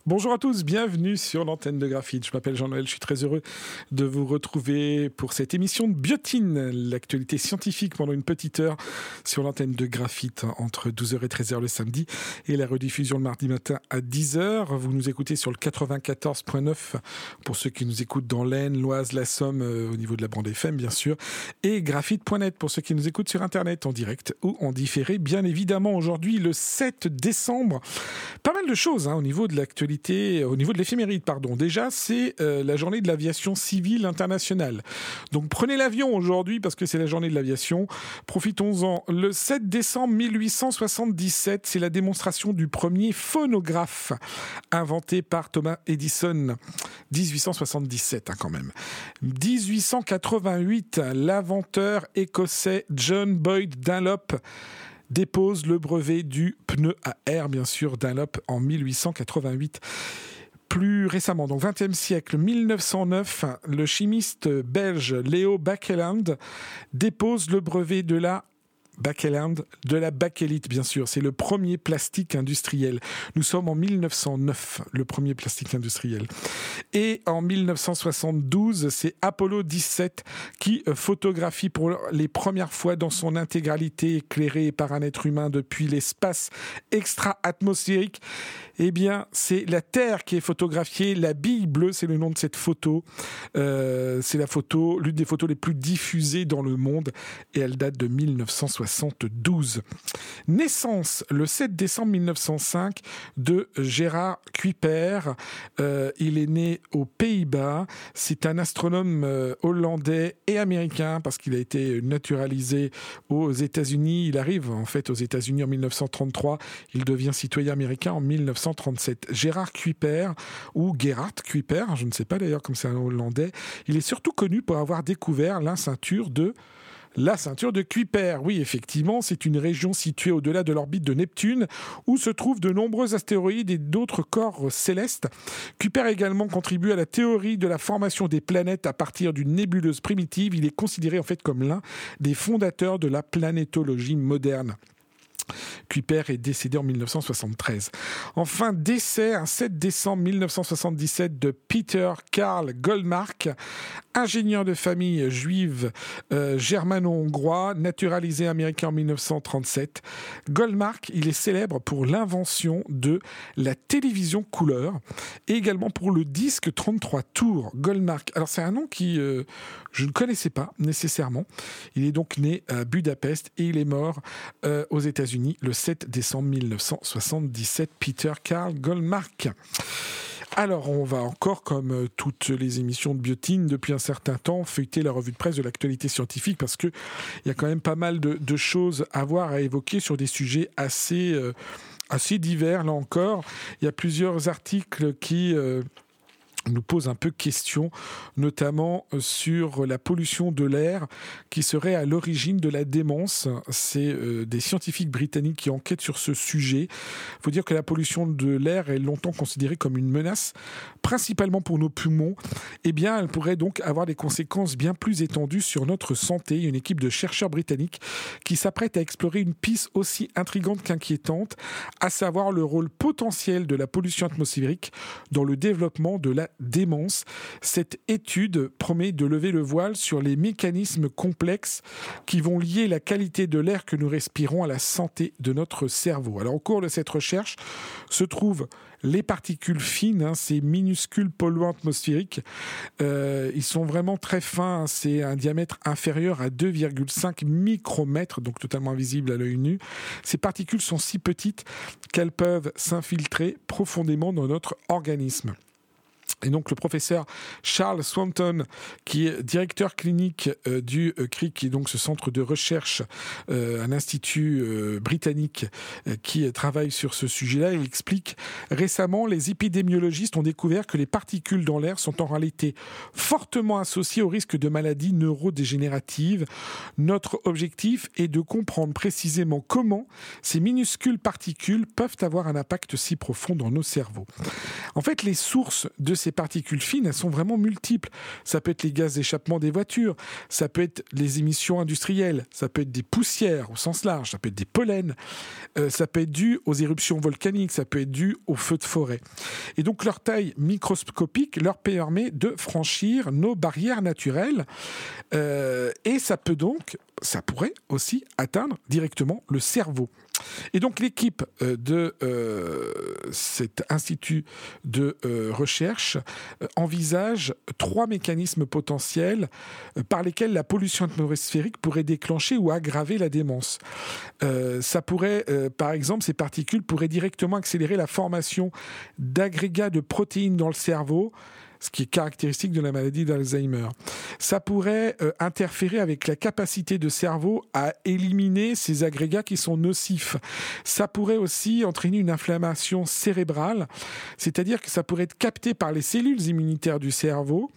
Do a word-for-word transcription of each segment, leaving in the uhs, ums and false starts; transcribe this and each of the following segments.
Bonjour à tous, bienvenue sur l'antenne de Graphite. Je m'appelle Jean-Noël, je suis très heureux de vous retrouver pour cette émission de Biotine, l'actualité scientifique pendant une petite heure sur l'antenne de Graphite entre douze heures et treize heures le samedi et la rediffusion le mardi matin à dix heures. Vous nous écoutez sur le quatre-vingt-quatorze virgule neuf pour ceux qui nous écoutent dans l'Aisne, l'Oise, la Somme, euh, au niveau de la bande F M bien sûr, et graphite point net pour ceux qui nous écoutent sur Internet en direct ou en différé. Bien évidemment, aujourd'hui le sept décembre, pas mal de choses hein, au niveau de l'actualité. Au niveau de l'éphéméride, pardon. Déjà, c'est euh, la journée de l'aviation civile internationale. Donc, prenez l'avion aujourd'hui parce que c'est la journée de l'aviation. Profitons-en. Le sept décembre mille huit cent soixante-dix-sept, c'est la démonstration du premier phonographe inventé par Thomas Edison. dix-huit cent soixante-dix-sept, hein, quand même. dix-huit cent quatre-vingt-huit, l'inventeur écossais John Boyd Dunlop dépose le brevet du pneu à air, bien sûr, Dunlop en mille huit cent quatre-vingt-huit. Plus récemment, donc vingtième siècle, mille neuf cent neuf, le chimiste belge Léo Baekeland dépose le brevet de la Baekeland, de la bakélite, bien sûr. C'est le premier plastique industriel. Nous sommes en mille neuf cent neuf, le premier plastique industriel. Et en mille neuf cent soixante-douze, c'est Apollo dix-sept qui photographie pour les premières fois dans son intégralité éclairée par un être humain depuis l'espace extra-atmosphérique. Eh bien, c'est la Terre qui est photographiée. La bille bleue, c'est le nom de cette photo. Euh, c'est la photo, l'une des photos les plus diffusées dans le monde. Et elle date de mille neuf cent soixante-douze. Naissance, le sept décembre mille neuf cent cinq, de Gerard Kuiper. Euh, il est né aux Pays-Bas. C'est un astronome euh, hollandais et américain parce qu'il a été naturalisé aux États-Unis. Il arrive en fait aux États-Unis en mille neuf cent trente-trois. Il devient citoyen américain en mille neuf cent trente-sept. Gerard Kuiper, ou Gerard Kuiper, je ne sais pas d'ailleurs comme c'est un hollandais, il est surtout connu pour avoir découvert la ceinture de La ceinture de Kuiper. Oui, effectivement, c'est une région située au-delà de l'orbite de Neptune où se trouvent de nombreux astéroïdes et d'autres corps célestes. Kuiper a également contribué à la théorie de la formation des planètes à partir d'une nébuleuse primitive. Il est considéré en fait comme l'un des fondateurs de la planétologie moderne. Kuiper est décédé en mille neuf cent soixante-treize. Enfin, décès, un sept décembre mille neuf cent soixante-dix-sept, de Peter Karl Goldmark, ingénieur de famille juive euh, germano-hongrois, naturalisé américain en mille neuf cent trente-sept. Goldmark, il est célèbre pour l'invention de la télévision couleur et également pour le disque trente-trois tours. Goldmark, alors c'est un nom qui euh, je ne connaissais pas nécessairement. Il est donc né à Budapest et il est mort euh, aux États-Unis le sept décembre mille neuf cent soixante-dix-sept, Peter Karl Goldmark. Alors, on va encore, comme toutes les émissions de Biotine, depuis un certain temps, feuilleter la revue de presse de l'actualité scientifique parce qu'il y a quand même pas mal de, de choses à voir, à évoquer sur des sujets assez, euh, assez divers. Là encore, il y a plusieurs articles qui... Euh, nous pose un peu question, notamment sur la pollution de l'air qui serait à l'origine de la démence. C'est euh, des scientifiques britanniques qui enquêtent sur ce sujet. Il faut dire que la pollution de l'air est longtemps considérée comme une menace, principalement pour nos poumons. Eh bien, elle pourrait donc avoir des conséquences bien plus étendues sur notre santé. Une équipe de chercheurs britanniques qui s'apprête à explorer une piste aussi intrigante qu'inquiétante, à savoir le rôle potentiel de la pollution atmosphérique dans le développement de la démence. Cette étude promet de lever le voile sur les mécanismes complexes qui vont lier la qualité de l'air que nous respirons à la santé de notre cerveau. Alors, au cours de cette recherche se trouvent les particules fines, hein, ces minuscules polluants atmosphériques. Euh, ils sont vraiment très fins, hein, c'est un diamètre inférieur à deux virgule cinq micromètres, donc totalement invisible à l'œil nu. Ces particules sont si petites qu'elles peuvent s'infiltrer profondément dans notre organisme. Et donc le professeur Charles Swanton, qui est directeur clinique euh, du euh, C R I C, qui est donc ce centre de recherche, euh, un institut euh, britannique euh, qui travaille sur ce sujet-là, il explique: récemment, les épidémiologistes ont découvert que les particules dans l'air sont en réalité fortement associées au risque de maladies neurodégénératives. Notre objectif est de comprendre précisément comment ces minuscules particules peuvent avoir un impact si profond dans nos cerveaux. En fait, les sources de ces ces particules fines, elles sont vraiment multiples. Ça peut être les gaz d'échappement des voitures, ça peut être les émissions industrielles, ça peut être des poussières au sens large, ça peut être des pollens, euh, ça peut être dû aux éruptions volcaniques, ça peut être dû aux feux de forêt. Et donc leur taille microscopique leur permet de franchir nos barrières naturelles euh, et ça peut donc, ça pourrait aussi atteindre directement le cerveau. Et donc l'équipe de euh, cet institut de euh, recherche euh, envisage trois mécanismes potentiels euh, par lesquels la pollution atmosphérique pourrait déclencher ou aggraver la démence. Euh, ça pourrait, euh, par exemple, ces particules pourraient directement accélérer la formation d'agrégats de protéines dans le cerveau, ce qui est caractéristique de la maladie d'Alzheimer. Ça pourrait euh, interférer avec la capacité de cerveau à éliminer ces agrégats qui sont nocifs. Ça pourrait aussi entraîner une inflammation cérébrale, c'est-à-dire que ça pourrait être capté par les cellules immunitaires du cerveau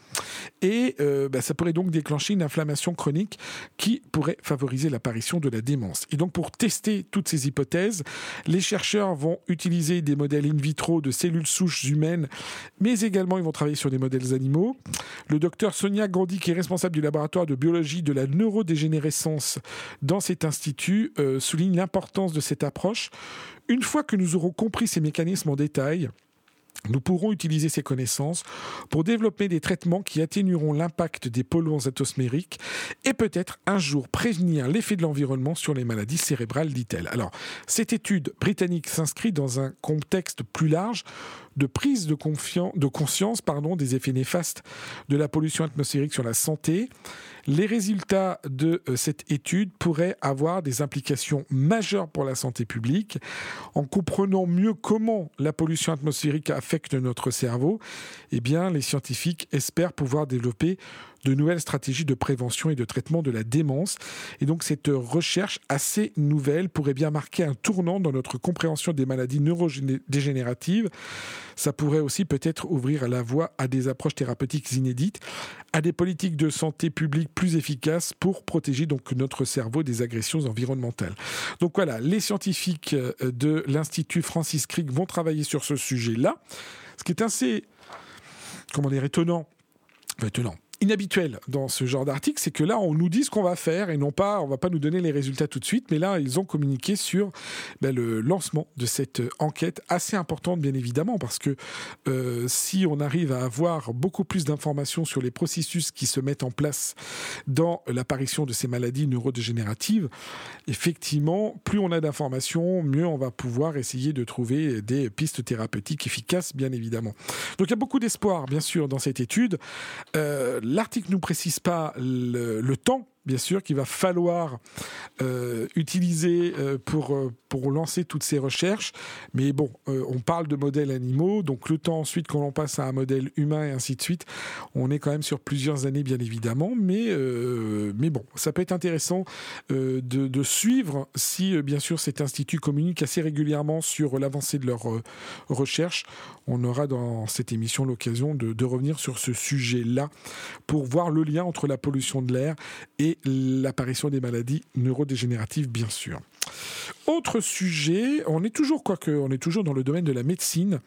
et euh, bah, ça pourrait donc déclencher une inflammation chronique qui pourrait favoriser l'apparition de la démence. Et donc pour tester toutes ces hypothèses, les chercheurs vont utiliser des modèles in vitro de cellules souches humaines, mais également ils vont travailler sur des modèles animaux. Le docteur Sonia Gandhi, qui est responsable du laboratoire de biologie de la neurodégénérescence dans cet institut, euh, souligne l'importance de cette approche. Une fois que nous aurons compris ces mécanismes en détail, nous pourrons utiliser ces connaissances pour développer des traitements qui atténueront l'impact des polluants atmosphériques et peut-être un jour prévenir l'effet de l'environnement sur les maladies cérébrales, dit-elle. Alors, cette étude britannique s'inscrit dans un contexte plus large de prise de, confiance, de conscience pardon, des effets néfastes de la pollution atmosphérique sur la santé. Les résultats de euh, cette étude pourraient avoir des implications majeures pour la santé publique. En comprenant mieux comment la pollution atmosphérique affecte notre cerveau, eh bien, les scientifiques espèrent pouvoir développer de nouvelles stratégies de prévention et de traitement de la démence. Et donc cette recherche assez nouvelle pourrait bien marquer un tournant dans notre compréhension des maladies neurodégénératives. Ça pourrait aussi peut-être ouvrir la voie à des approches thérapeutiques inédites, à des politiques de santé publique plus efficaces pour protéger donc notre cerveau des agressions environnementales. Donc voilà, les scientifiques de l'Institut Francis Crick vont travailler sur ce sujet-là. Ce qui est assez, comment dire, étonnant, étonnant. inhabituel dans ce genre d'article, c'est que là, on nous dit ce qu'on va faire et non pas, on va pas nous donner les résultats tout de suite, mais là, ils ont communiqué sur ben, le lancement de cette enquête assez importante, bien évidemment, parce que euh, si on arrive à avoir beaucoup plus d'informations sur les processus qui se mettent en place dans l'apparition de ces maladies neurodégénératives, effectivement, plus on a d'informations, mieux on va pouvoir essayer de trouver des pistes thérapeutiques efficaces, bien évidemment. Donc, il y a beaucoup d'espoir, bien sûr, dans cette étude. Euh, L'article ne nous précise pas le, le temps, bien sûr, qu'il va falloir euh, utiliser euh, pour, euh, pour lancer toutes ces recherches. Mais bon, euh, on parle de modèles animaux, donc le temps ensuite qu'on en passe à un modèle humain et ainsi de suite, on est quand même sur plusieurs années, bien évidemment. Mais, euh, mais bon, ça peut être intéressant euh, de, de suivre si, euh, bien sûr, cet institut communique assez régulièrement sur l'avancée de leurs euh, recherches. On aura dans cette émission l'occasion de, de revenir sur ce sujet-là pour voir le lien entre la pollution de l'air et l'apparition des maladies neurodégénératives, bien sûr. Autre sujet, on est toujours, quoique, on est toujours dans le domaine de la médecine,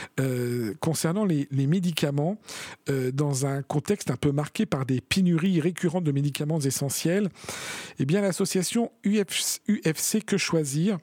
euh, concernant les, les médicaments, euh, dans un contexte un peu marqué par des pénuries récurrentes de médicaments essentiels. Eh bien, l'association U F C Que Choisir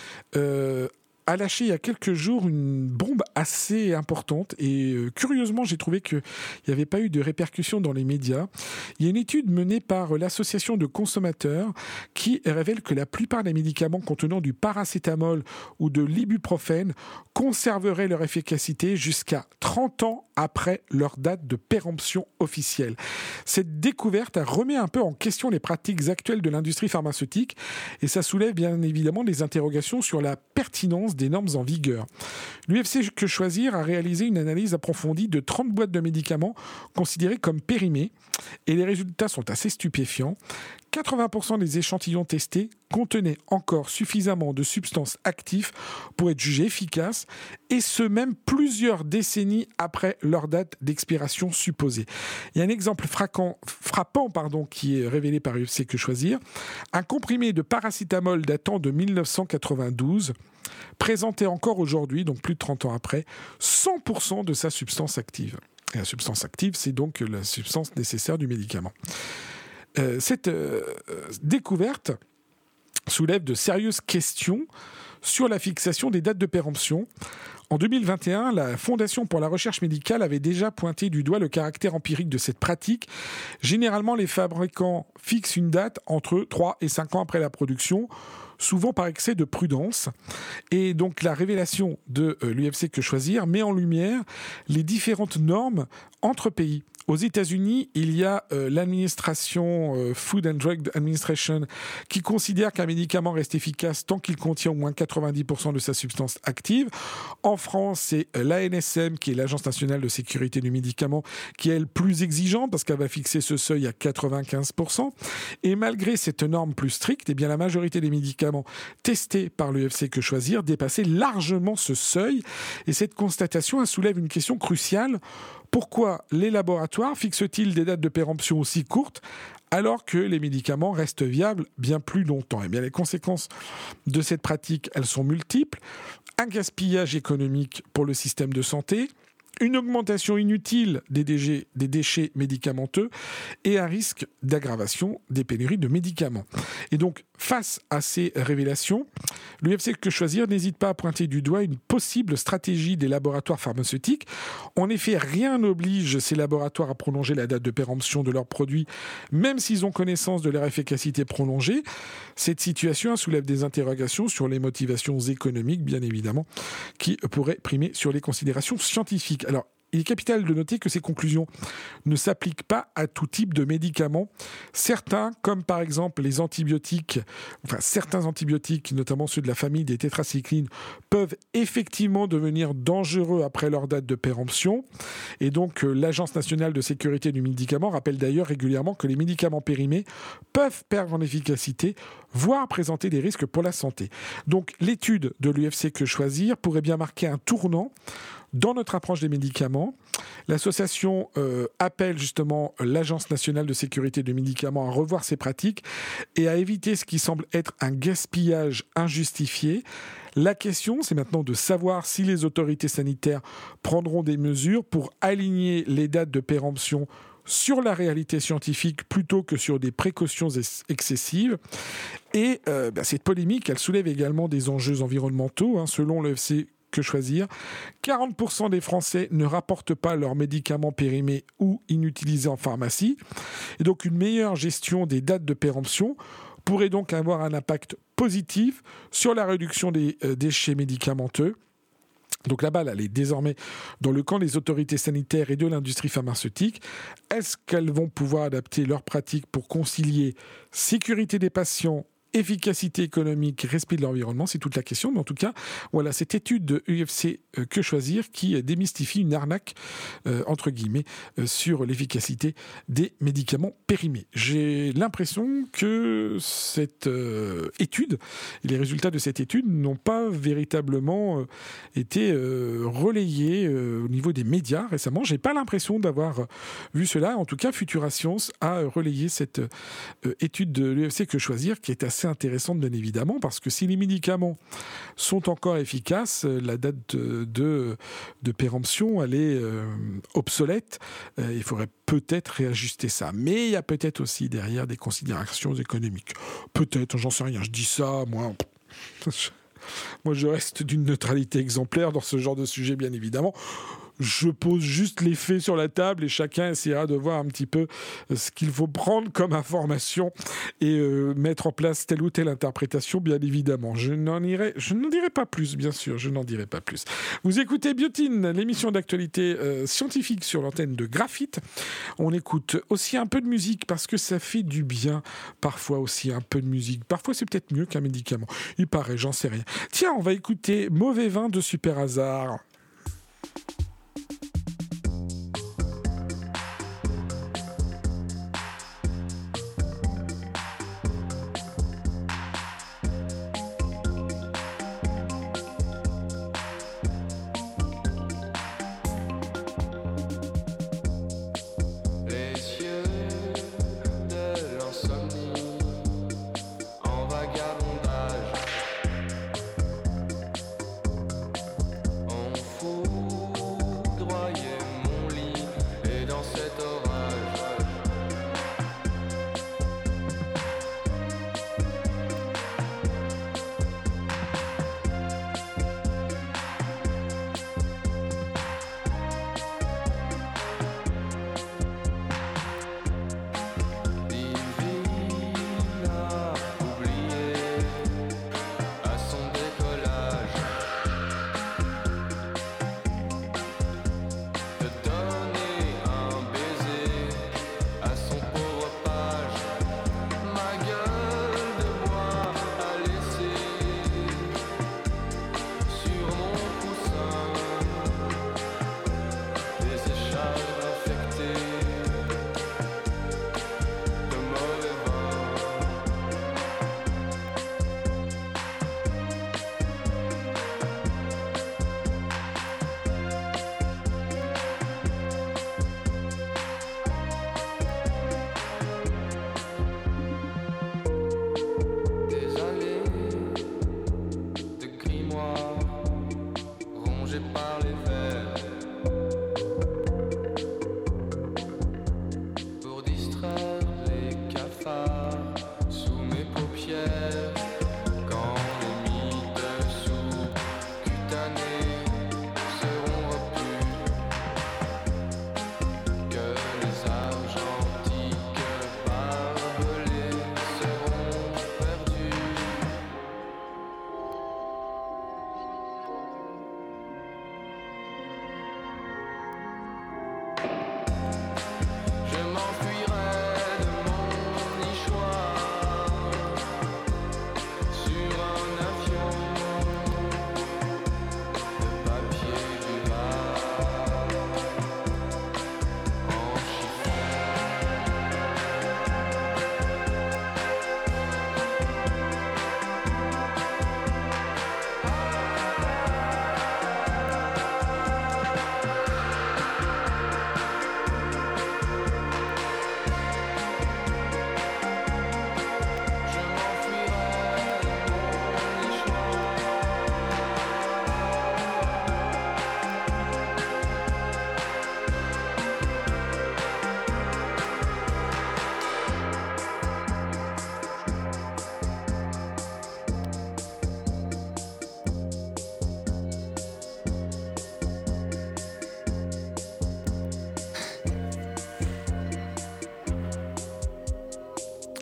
euh, a lâché il y a quelques jours une bombe assez importante et euh, curieusement j'ai trouvé qu'il n'y avait pas eu de répercussions dans les médias. Il y a une étude menée par l'association de consommateurs qui révèle que la plupart des médicaments contenant du paracétamol ou de l'ibuprofène conserveraient leur efficacité jusqu'à trente ans après leur date de péremption officielle. Cette découverte remet un peu en question les pratiques actuelles de l'industrie pharmaceutique et ça soulève bien évidemment des interrogations sur la pertinence des normes en vigueur. L'U F C Que Choisir a réalisé une analyse approfondie de trente boîtes de médicaments considérées comme périmées et les résultats sont assez stupéfiants. quatre-vingts pour cent des échantillons testés contenaient encore suffisamment de substances actives pour être jugés efficaces et ce même plusieurs décennies après leur date d'expiration supposée. Il y a un exemple frappant, frappant pardon, qui est révélé par U F C Que Choisir. Un comprimé de paracétamol datant de mille neuf cent quatre-vingt-douze présentait encore aujourd'hui, donc plus de trente ans après, cent pour cent de sa substance active. Et la substance active, c'est donc la substance nécessaire du médicament. Euh, cette euh, découverte soulève de sérieuses questions sur la fixation des dates de péremption. En deux mille vingt et un, la Fondation pour la recherche médicale avait déjà pointé du doigt le caractère empirique de cette pratique. Généralement, les fabricants fixent une date entre trois et cinq ans après la production, souvent par excès de prudence. Et donc la révélation de euh, l'U F C Que Choisir met en lumière les différentes normes entre pays. Aux États-Unis, il y a euh, l'administration euh, Food and Drug Administration qui considère qu'un médicament reste efficace tant qu'il contient au moins quatre-vingt-dix pour cent de sa substance active. En France, c'est euh, l'A N S M, qui est l'Agence nationale de sécurité du médicament, qui est elle plus exigeante parce qu'elle va fixer ce seuil à quatre-vingt-quinze pour cent. Et malgré cette norme plus stricte, eh bien, la majorité des médicaments testés par l'U F C Que Choisir dépassaient largement ce seuil. Et cette constatation elle soulève une question cruciale. Pourquoi les laboratoires fixent-ils des dates de péremption aussi courtes alors que les médicaments restent viables bien plus longtemps ? Eh bien, les conséquences de cette pratique, elles sont multiples. Un gaspillage économique pour le système de santé, une augmentation inutile des déchets, des déchets médicamenteux et un risque d'aggravation des pénuries de médicaments. Et donc, face à ces révélations, l'U F C Que Choisir n'hésite pas à pointer du doigt une possible stratégie des laboratoires pharmaceutiques. En effet, rien n'oblige ces laboratoires à prolonger la date de péremption de leurs produits, même s'ils ont connaissance de leur efficacité prolongée. Cette situation soulève des interrogations sur les motivations économiques, bien évidemment, qui pourraient primer sur les considérations scientifiques. Alors, il est capital de noter que ces conclusions ne s'appliquent pas à tout type de médicaments. Certains, comme par exemple les antibiotiques, enfin certains antibiotiques, notamment ceux de la famille des tétracyclines, peuvent effectivement devenir dangereux après leur date de péremption. Et donc, euh, l'Agence nationale de sécurité du médicament rappelle d'ailleurs régulièrement que les médicaments périmés peuvent perdre en efficacité, voire présenter des risques pour la santé. Donc, l'étude de l'U F C Que Choisir pourrait bien marquer un tournant dans notre approche des médicaments. L'association euh, appelle justement l'Agence nationale de sécurité des médicaments à revoir ses pratiques et à éviter ce qui semble être un gaspillage injustifié. La question, c'est maintenant de savoir si les autorités sanitaires prendront des mesures pour aligner les dates de péremption sur la réalité scientifique plutôt que sur des précautions excessives. Et euh, bah, cette polémique, elle soulève également des enjeux environnementaux. Hein, selon l'U F C Que Choisir, quarante pour cent des Français ne rapportent pas leurs médicaments périmés ou inutilisés en pharmacie. Et donc une meilleure gestion des dates de péremption pourrait donc avoir un impact positif sur la réduction des euh, déchets médicamenteux. Donc la balle, elle est désormais dans le camp des autorités sanitaires et de l'industrie pharmaceutique. Est-ce qu'elles vont pouvoir adapter leurs pratiques pour concilier sécurité des patients, efficacité économique, respect de l'environnement, c'est toute la question. Mais en tout cas, voilà cette étude de U F C Que Choisir qui démystifie une arnaque, euh, entre guillemets, euh, sur l'efficacité des médicaments périmés. J'ai l'impression que cette euh, étude, et les résultats de cette étude n'ont pas véritablement euh, été euh, relayés euh, au niveau des médias récemment. J'ai pas l'impression d'avoir vu cela. En tout cas, Futura Science a relayé cette euh, étude de l'U F C Que Choisir qui est assez intéressante bien évidemment parce que si les médicaments sont encore efficaces, la date de, de, de péremption elle est euh, obsolète. Euh, il faudrait peut-être réajuster ça. Mais il y a peut-être aussi derrière des considérations économiques. Peut-être, j'en sais rien, je dis ça, moi... Moi, je reste d'une neutralité exemplaire dans ce genre de sujet, bien évidemment. Je pose juste les faits sur la table et chacun essaiera de voir un petit peu ce qu'il faut prendre comme information et euh, mettre en place telle ou telle interprétation, bien évidemment. Je n'en irai, je n'en dirai pas plus, bien sûr, je n'en dirai pas plus. Vous écoutez Biotine, l'émission d'actualité euh, scientifique sur l'antenne de Graphite. On écoute aussi un peu de musique parce que ça fait du bien, parfois aussi un peu de musique. Parfois, c'est peut-être mieux qu'un médicament. Il paraît, j'en sais rien. Tiens, on va écouter Mauvais vin de Super Hasard. On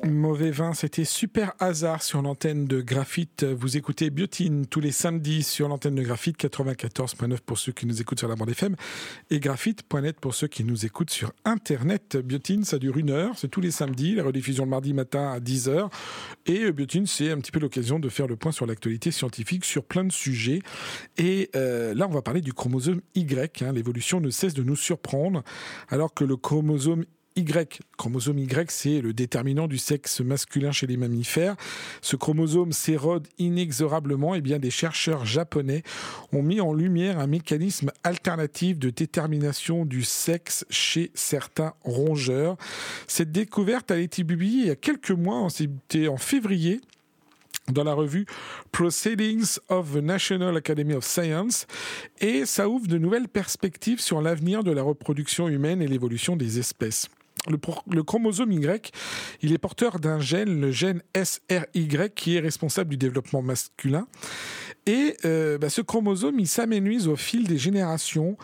Mauvais vin, c'était Super Hasard sur l'antenne de Graphite. Vous écoutez Biotine tous les samedis sur l'antenne de Graphite, quatre-vingt-quatorze virgule neuf pour ceux qui nous écoutent sur la bande F M et graphite point net pour ceux qui nous écoutent sur Internet. Biotine, ça dure une heure, c'est tous les samedis, la rediffusion le mardi matin à dix heures. Et Biotine, c'est un petit peu l'occasion de faire le point sur l'actualité scientifique sur plein de sujets. Et euh, là, on va parler du chromosome Y. Hein. L'évolution ne cesse de nous surprendre, alors que le chromosome Y, chromosome Y, c'est le déterminant du sexe masculin chez les mammifères. Ce chromosome s'érode inexorablement. Et bien, des chercheurs japonais ont mis en lumière un mécanisme alternatif de détermination du sexe chez certains rongeurs. Cette découverte a été publiée il y a quelques mois, c'était en février, dans la revue Proceedings of the National Academy of Science, et ça ouvre de nouvelles perspectives sur l'avenir de la reproduction humaine et l'évolution des espèces. Le, pro- le chromosome Y, il est porteur d'un gène, le gène S R Y, qui est responsable du développement masculin. Et euh, bah, ce chromosome, il s'amenuise au fil des générations.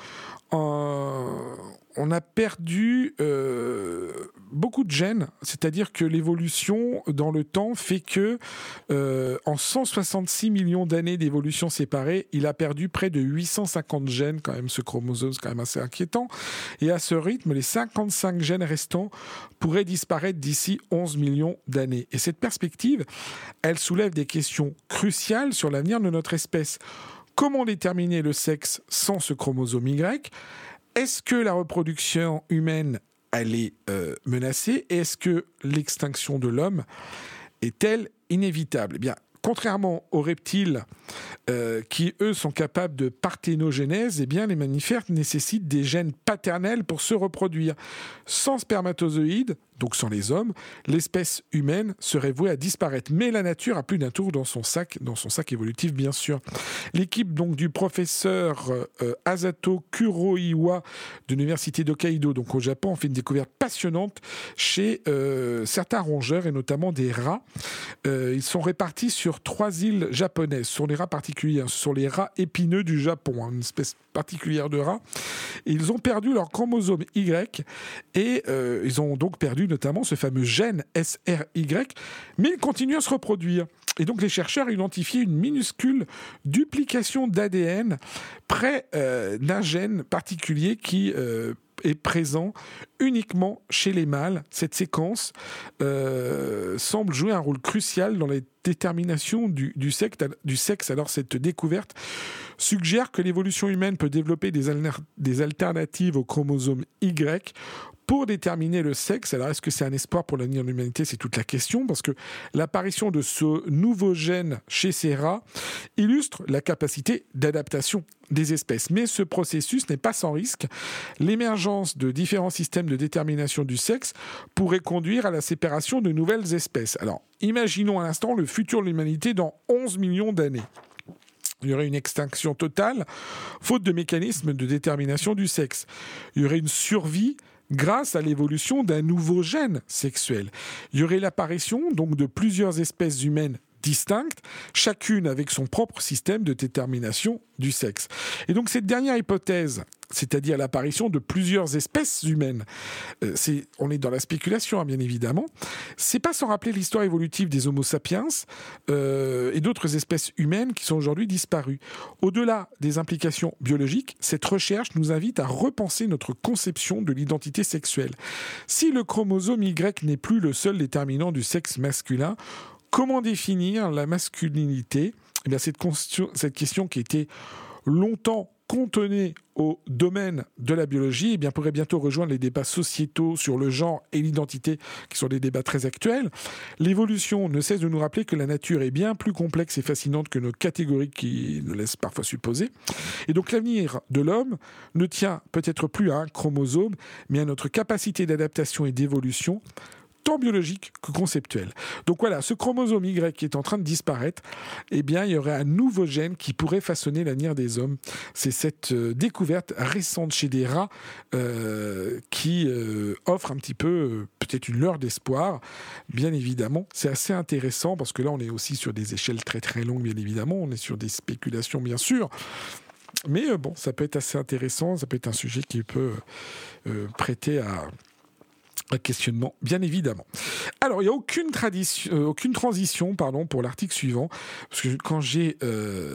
Euh, on a perdu euh, beaucoup de gènes, c'est-à-dire que l'évolution dans le temps fait que euh, en cent soixante-six millions d'années d'évolution séparée, il a perdu près de huit cent cinquante gènes, quand même ce chromosome, c'est quand même assez inquiétant. Et à ce rythme, les cinquante-cinq gènes restants pourraient disparaître d'ici onze millions d'années. Et cette perspective, elle soulève des questions cruciales sur l'avenir de notre espèce. Comment déterminer le sexe sans ce chromosome Y ? Est-ce que la reproduction humaine, elle est euh, menacée ? Est-ce que l'extinction de l'homme est-elle inévitable ? Eh bien, contrairement aux reptiles euh, qui, eux, sont capables de parthénogenèse, eh bien, les mammifères nécessitent des gènes paternels pour se reproduire. Sans spermatozoïdes, donc sans les hommes, l'espèce humaine serait vouée à disparaître. Mais la nature a plus d'un tour dans son sac, dans son sac évolutif, bien sûr. L'équipe donc du professeur euh, Asato Kuroiwa de l'université d'Hokkaido, donc au Japon, a fait une découverte passionnante chez euh, certains rongeurs et notamment des rats. Euh, ils sont répartis sur trois îles japonaises. Ce sont des rats particuliers, hein. Ce sont les rats épineux du Japon, hein, une espèce particulière de rats. Et ils ont perdu leur chromosome Y et euh, ils ont donc perdu notamment ce fameux gène S R Y, mais ils continuent à se reproduire. Et donc les chercheurs ont identifié une minuscule duplication d'A D N près euh, d'un gène particulier qui euh, est présent uniquement chez les mâles. Cette séquence euh, semble jouer un rôle crucial dans la détermination du, du, sexe, du sexe. Alors cette découverte suggère que l'évolution humaine peut développer des, alner- des alternatives au chromosome Y pour déterminer le sexe. Alors, est-ce que c'est un espoir pour l'avenir de l'humanité ? C'est toute la question, parce que l'apparition de ce nouveau gène chez ces rats illustre la capacité d'adaptation des espèces. Mais ce processus n'est pas sans risque. L'émergence de différents systèmes de détermination du sexe pourrait conduire à la séparation de nouvelles espèces. Alors, imaginons à l'instant le futur de l'humanité dans onze millions d'années. Il y aurait une extinction totale, faute de mécanismes de détermination du sexe. Il y aurait une survie grâce à l'évolution d'un nouveau gène sexuel. Il y aurait l'apparition donc de plusieurs espèces humaines distinctes, chacune avec son propre système de détermination du sexe. Et donc cette dernière hypothèse, c'est-à-dire l'apparition de plusieurs espèces humaines, euh, c'est, on est dans la spéculation, hein, bien évidemment, c'est pas sans rappeler l'histoire évolutive des Homo sapiens euh, et d'autres espèces humaines qui sont aujourd'hui disparues. Au-delà des implications biologiques, cette recherche nous invite à repenser notre conception de l'identité sexuelle. Si le chromosome Y n'est plus le seul déterminant du sexe masculin, comment définir la masculinité ? Eh bien, cette, question, cette question qui était longtemps cantonnée au domaine de la biologie, eh bien, pourrait bientôt rejoindre les débats sociétaux sur le genre et l'identité, qui sont des débats très actuels. L'évolution ne cesse de nous rappeler que la nature est bien plus complexe et fascinante que nos catégories qui nous laissent parfois supposer. Et donc l'avenir de l'homme ne tient peut-être plus à un chromosome, mais à notre capacité d'adaptation et d'évolution, tant biologique que conceptuel. Donc voilà, ce chromosome Y qui est en train de disparaître, eh bien, il y aurait un nouveau gène qui pourrait façonner l'avenir des hommes. C'est cette euh, découverte récente chez des rats euh, qui euh, offre un petit peu, euh, peut-être une lueur d'espoir, bien évidemment. C'est assez intéressant parce que là, on est aussi sur des échelles très très longues, bien évidemment. On est sur des spéculations, bien sûr. Mais euh, bon, ça peut être assez intéressant. Ça peut être un sujet qui peut euh, prêter à... Un questionnement, bien évidemment. Alors, il n'y a aucune, tradition, euh, aucune transition pardon, pour l'article suivant, parce que quand j'ai euh,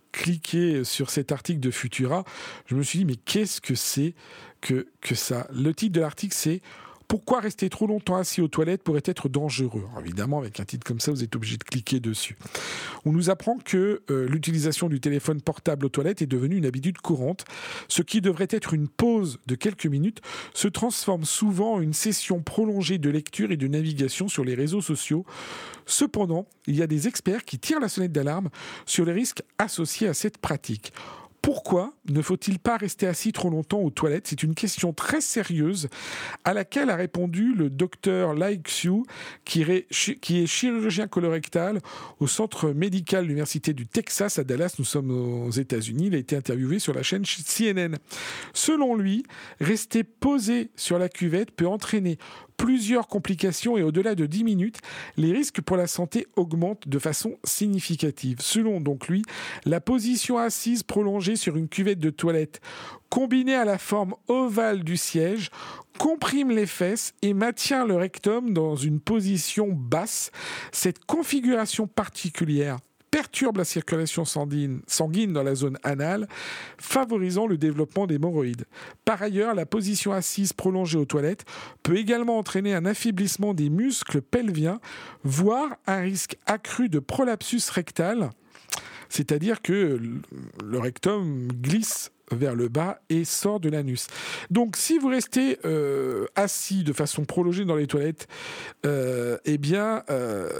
cliqué sur cet article de Futura, je me suis dit, mais qu'est-ce que c'est que, que ça ? Le titre de l'article, c'est « Pourquoi rester trop longtemps assis aux toilettes pourrait être dangereux ?» Alors, évidemment, avec un titre comme ça, vous êtes obligé de cliquer dessus. On nous apprend que euh, l'utilisation du téléphone portable aux toilettes est devenue une habitude courante. Ce qui devrait être une pause de quelques minutes se transforme souvent en une session prolongée de lecture et de navigation sur les réseaux sociaux. Cependant, il y a des experts qui tirent la sonnette d'alarme sur les risques associés à cette pratique. Pourquoi ne faut-il pas rester assis trop longtemps aux toilettes ? C'est une question très sérieuse à laquelle a répondu le docteur Lai Xiu, qui est chirurgien colorectal au centre médical de l'Université du Texas à Dallas. Nous sommes aux États-Unis. Il a été interviewé sur la chaîne C N N. Selon lui, rester posé sur la cuvette peut entraîner plusieurs complications et au-delà de dix minutes, les risques pour la santé augmentent de façon significative. Selon donc lui, la position assise prolongée sur une cuvette de toilette combinée à la forme ovale du siège comprime les fesses et maintient le rectum dans une position basse. Cette configuration particulière perturbe la circulation sanguine, sanguine dans la zone anale, favorisant le développement d'hémorroïdes. Par ailleurs, la position assise prolongée aux toilettes peut également entraîner un affaiblissement des muscles pelviens, voire un risque accru de prolapsus rectal, c'est-à-dire que le rectum glisse vers le bas et sort de l'anus. Donc, si vous restez euh, assis de façon prolongée dans les toilettes, euh, eh bien, euh,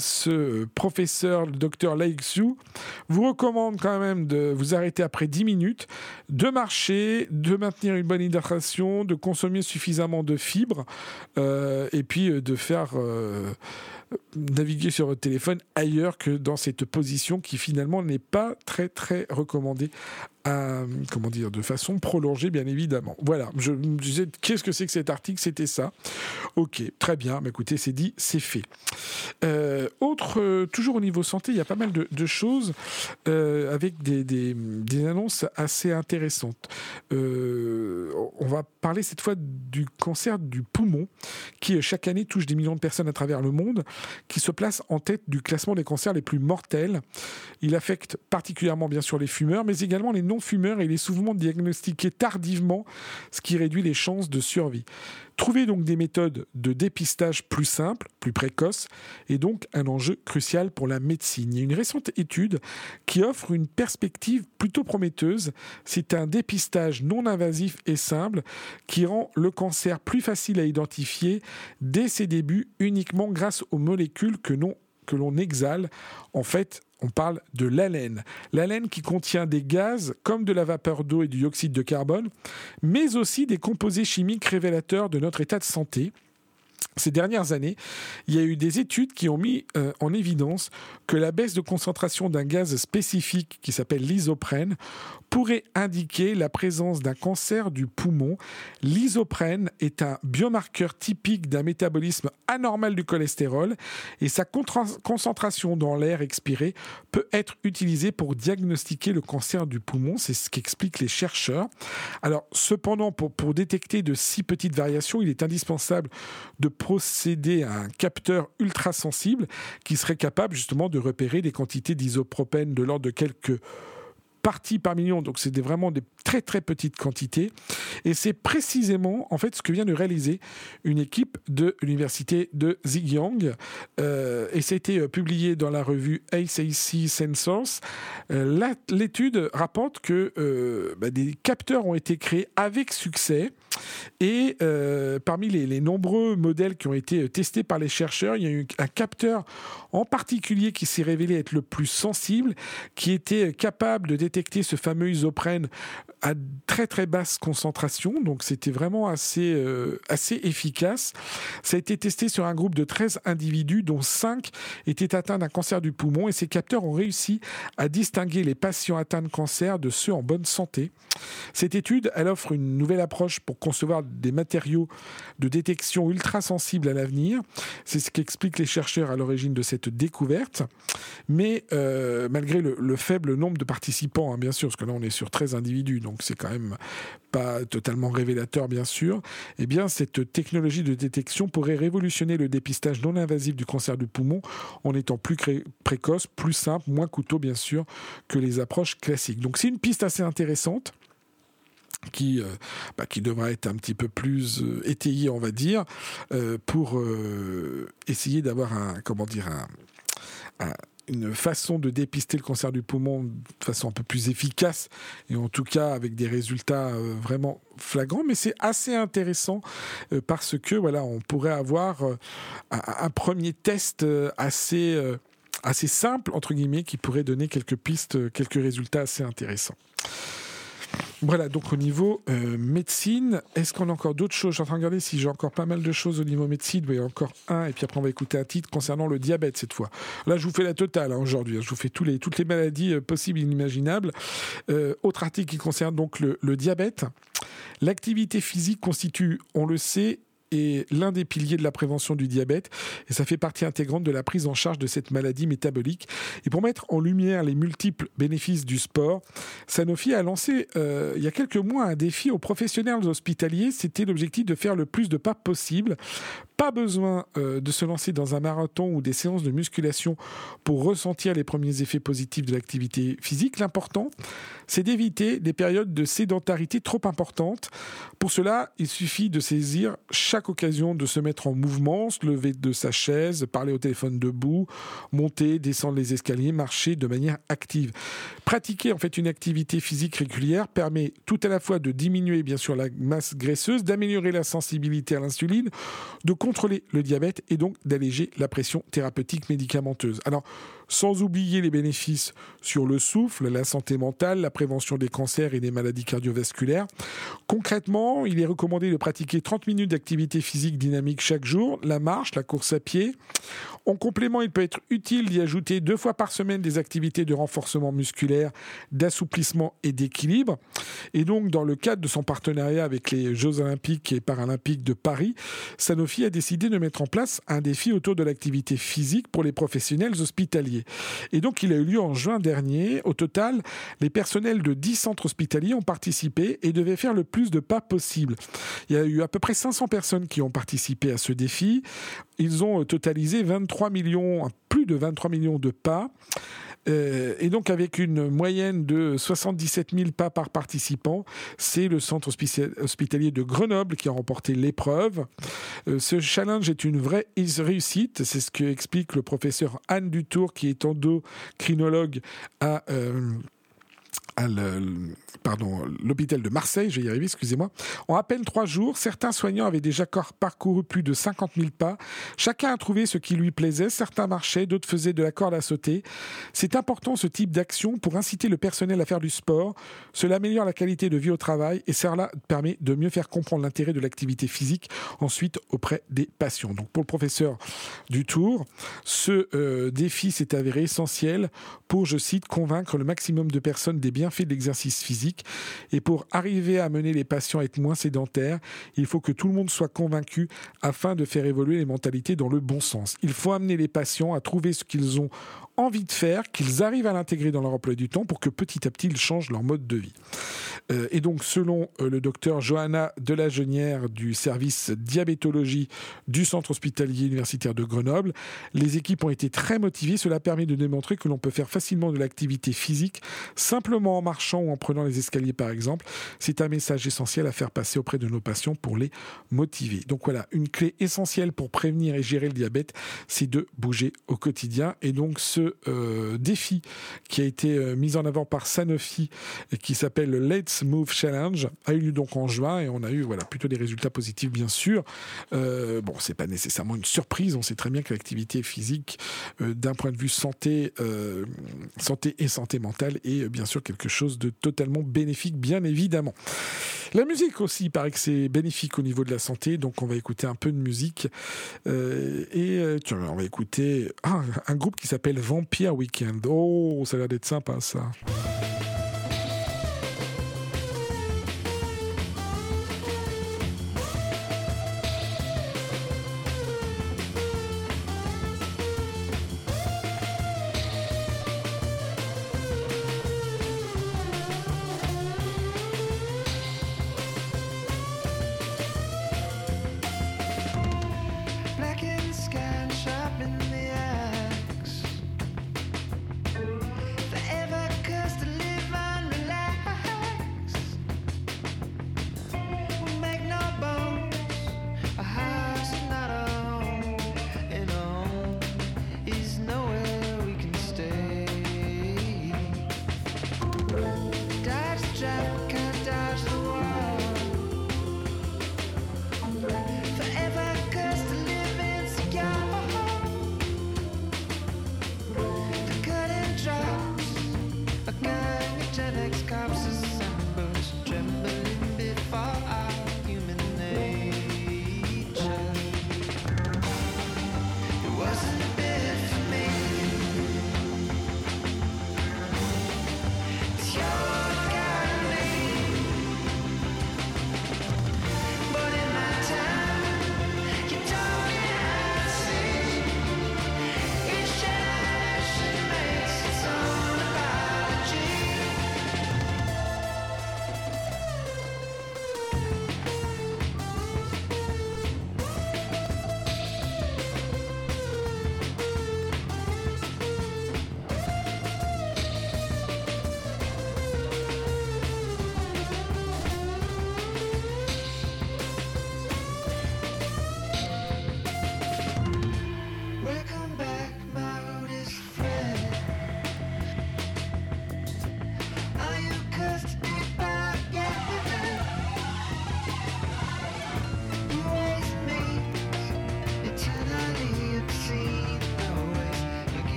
ce professeur, le docteur Lai Xiu, vous recommande quand même de vous arrêter après dix minutes, de marcher, de maintenir une bonne hydratation, de consommer suffisamment de fibres, euh, et puis de faire euh, naviguer sur votre téléphone ailleurs que dans cette position qui finalement n'est pas très très recommandée. À, comment dire, de façon prolongée, bien évidemment. Voilà, je me disais, qu'est-ce que c'est que cet article ? C'était ça. Ok, très bien, mais écoutez, c'est dit, c'est fait. Euh, autre, euh, toujours au niveau santé, il y a pas mal de, de choses euh, avec des, des, des annonces assez intéressantes. Euh, on va parler cette fois du cancer du poumon, qui chaque année touche des millions de personnes à travers le monde, qui se place en tête du classement des cancers les plus mortels. Il affecte particulièrement, bien sûr, les fumeurs, mais également les non-fumeurs, et il est souvent diagnostiqué tardivement, ce qui réduit les chances de survie. Trouver donc des méthodes de dépistage plus simples, plus précoces, est donc un enjeu crucial pour la médecine. Il y a une récente étude qui offre une perspective plutôt prometteuse. C'est un dépistage non invasif et simple qui rend le cancer plus facile à identifier dès ses débuts, uniquement grâce aux molécules que l'on, que l'on exhale. En fait, on parle de l'haleine. L'haleine qui contient des gaz comme de la vapeur d'eau et du dioxyde de carbone, mais aussi des composés chimiques révélateurs de notre état de santé. Ces dernières années, il y a eu des études qui ont mis euh, en évidence que la baisse de concentration d'un gaz spécifique qui s'appelle l'isoprène pourrait indiquer la présence d'un cancer du poumon. L'isoprène est un biomarqueur typique d'un métabolisme anormal du cholestérol et sa contra- concentration dans l'air expiré peut être utilisée pour diagnostiquer le cancer du poumon. C'est ce qu'expliquent les chercheurs. Alors, cependant, pour, pour détecter de si petites variations, il est indispensable de procéder à un capteur ultrasensible qui serait capable justement de repérer des quantités d'isopropène de l'ordre de quelques parties par million, donc c'est des, vraiment des très très petites quantités, et c'est précisément en fait ce que vient de réaliser une équipe de l'université de Zhejiang, euh, et ça a été publié dans la revue A C C Sensors. Euh, la, l'étude rapporte que euh, bah, des capteurs ont été créés avec succès, et euh, parmi les, les nombreux modèles qui ont été testés par les chercheurs, il y a eu un capteur en particulier qui s'est révélé être le plus sensible, qui était capable de détecter ce fameux isoprène à très très basse concentration, donc c'était vraiment assez, euh, assez efficace. Ça a été testé sur un groupe de treize individus, dont cinq étaient atteints d'un cancer du poumon, et ces capteurs ont réussi à distinguer les patients atteints de cancer de ceux en bonne santé. Cette étude, elle offre une nouvelle approche pour concevoir des matériaux de détection ultra sensibles à l'avenir. C'est ce qu'expliquent les chercheurs à l'origine de cette découverte. Mais euh, malgré le, le faible nombre de participants, hein, bien sûr, parce que là on est sur treize individus, donc c'est quand même pas totalement révélateur bien sûr, eh bien cette technologie de détection pourrait révolutionner le dépistage non invasif du cancer du poumon en étant plus cré- précoce, plus simple, moins coûteux bien sûr que les approches classiques. Donc c'est une piste assez intéressante qui, euh, bah, qui devra être un petit peu plus euh, étayée, on va dire, euh, pour euh, essayer d'avoir un, comment dire, un, un une façon de dépister le cancer du poumon de façon un peu plus efficace et en tout cas avec des résultats euh, vraiment flagrants. Mais c'est assez intéressant euh, parce que voilà, on pourrait avoir euh, un, un premier test euh, assez, euh, assez simple, entre guillemets, qui pourrait donner quelques pistes, euh, quelques résultats assez intéressants. Voilà, donc au niveau euh, médecine, est-ce qu'on a encore d'autres choses? Je suis en train de regarder si j'ai encore pas mal de choses au niveau médecine. Il y a encore un, et puis après on va écouter un titre concernant le diabète cette fois. Là, je vous fais la totale hein, aujourd'hui. Je vous fais tous les, toutes les maladies euh, possibles et inimaginables. Euh, autre article qui concerne donc le, le diabète. L'activité physique constitue, on le sait, est l'un des piliers de la prévention du diabète et ça fait partie intégrante de la prise en charge de cette maladie métabolique. Et pour mettre en lumière les multiples bénéfices du sport, Sanofi a lancé euh, il y a quelques mois un défi aux professionnels hospitaliers. C'était l'objectif de faire le plus de pas possible. Pas besoin euh, de se lancer dans un marathon ou des séances de musculation pour ressentir les premiers effets positifs de l'activité physique. L'important, c'est d'éviter des périodes de sédentarité trop importantes. Pour cela, il suffit de saisir chaque occasion de se mettre en mouvement, se lever de sa chaise, parler au téléphone debout, monter, descendre les escaliers, marcher de manière active. Pratiquer en fait une activité physique régulière permet tout à la fois de diminuer bien sûr la masse graisseuse, d'améliorer la sensibilité à l'insuline, de contrôler le diabète et donc d'alléger la pression thérapeutique médicamenteuse. Alors, sans oublier les bénéfices sur le souffle, la santé mentale, la prévention des cancers et des maladies cardiovasculaires. Concrètement, il est recommandé de pratiquer trente minutes d'activité physique dynamique chaque jour, la marche, la course à pied. En complément, il peut être utile d'y ajouter deux fois par semaine des activités de renforcement musculaire, d'assouplissement et d'équilibre. Et donc, dans le cadre de son partenariat avec les Jeux Olympiques et Paralympiques de Paris, Sanofi a décidé de mettre en place un défi autour de l'activité physique pour les professionnels hospitaliers. Et donc, il a eu lieu en juin dernier. Au total, les personnels de dix centres hospitaliers ont participé et devaient faire le plus de pas possible. Il y a eu à peu près cinq cents personnes qui ont participé à ce défi. Ils ont totalisé vingt-trois millions, plus de vingt-trois millions de pas. Euh, et donc, avec une moyenne de soixante-dix-sept mille pas par participant, c'est le centre hospitalier de Grenoble qui a remporté l'épreuve. Euh, ce challenge est une vraie réussite. C'est ce que explique le professeur Anne Dutour, qui est endocrinologue à... Euh, à le, pardon, l'hôpital de Marseille, je vais y arriver, excusez-moi. En à peine trois jours, certains soignants avaient déjà parcouru plus de cinquante mille pas. Chacun a trouvé ce qui lui plaisait. Certains marchaient, d'autres faisaient de la corde à sauter. C'est important ce type d'action pour inciter le personnel à faire du sport. Cela améliore la qualité de vie au travail et cela permet de mieux faire comprendre l'intérêt de l'activité physique ensuite auprès des patients. Donc pour le professeur Dutour, ce euh, défi s'est avéré essentiel pour, je cite, convaincre le maximum de personnes des bienfaits de l'exercice physique. Et pour arriver à mener les patients à être moins sédentaires, il faut que tout le monde soit convaincu afin de faire évoluer les mentalités dans le bon sens. Il faut amener les patients à trouver ce qu'ils ont envie de faire, qu'ils arrivent à l'intégrer dans leur emploi du temps pour que petit à petit ils changent leur mode de vie. Euh, et donc selon euh, le docteur Johanna Delagenière du service diabétologie du centre hospitalier universitaire de Grenoble, les équipes ont été très motivées. Cela permet de démontrer que l'on peut faire facilement de l'activité physique simplement en marchant ou en prenant les escaliers par exemple. C'est un message essentiel à faire passer auprès de nos patients pour les motiver. Donc voilà, une clé essentielle pour prévenir et gérer le diabète, c'est de bouger au quotidien. Et donc ce euh, défi qui a été euh, mis en avant par Sanofi et qui s'appelle le Let's Move Challenge a eu lieu donc en juin et on a eu voilà, plutôt des résultats positifs bien sûr. Euh, bon, c'est pas nécessairement une surprise, on sait très bien que l'activité physique euh, d'un point de vue santé, euh, santé et santé mentale est euh, bien sûr quelque chose de totalement bénéfique, bien évidemment. La musique aussi, il paraît que c'est bénéfique au niveau de la santé, donc on va écouter un peu de musique euh, et euh, tiens, on va écouter ah, un groupe qui s'appelle Vampire Weekend. Oh, ça a l'air d'être sympa ça.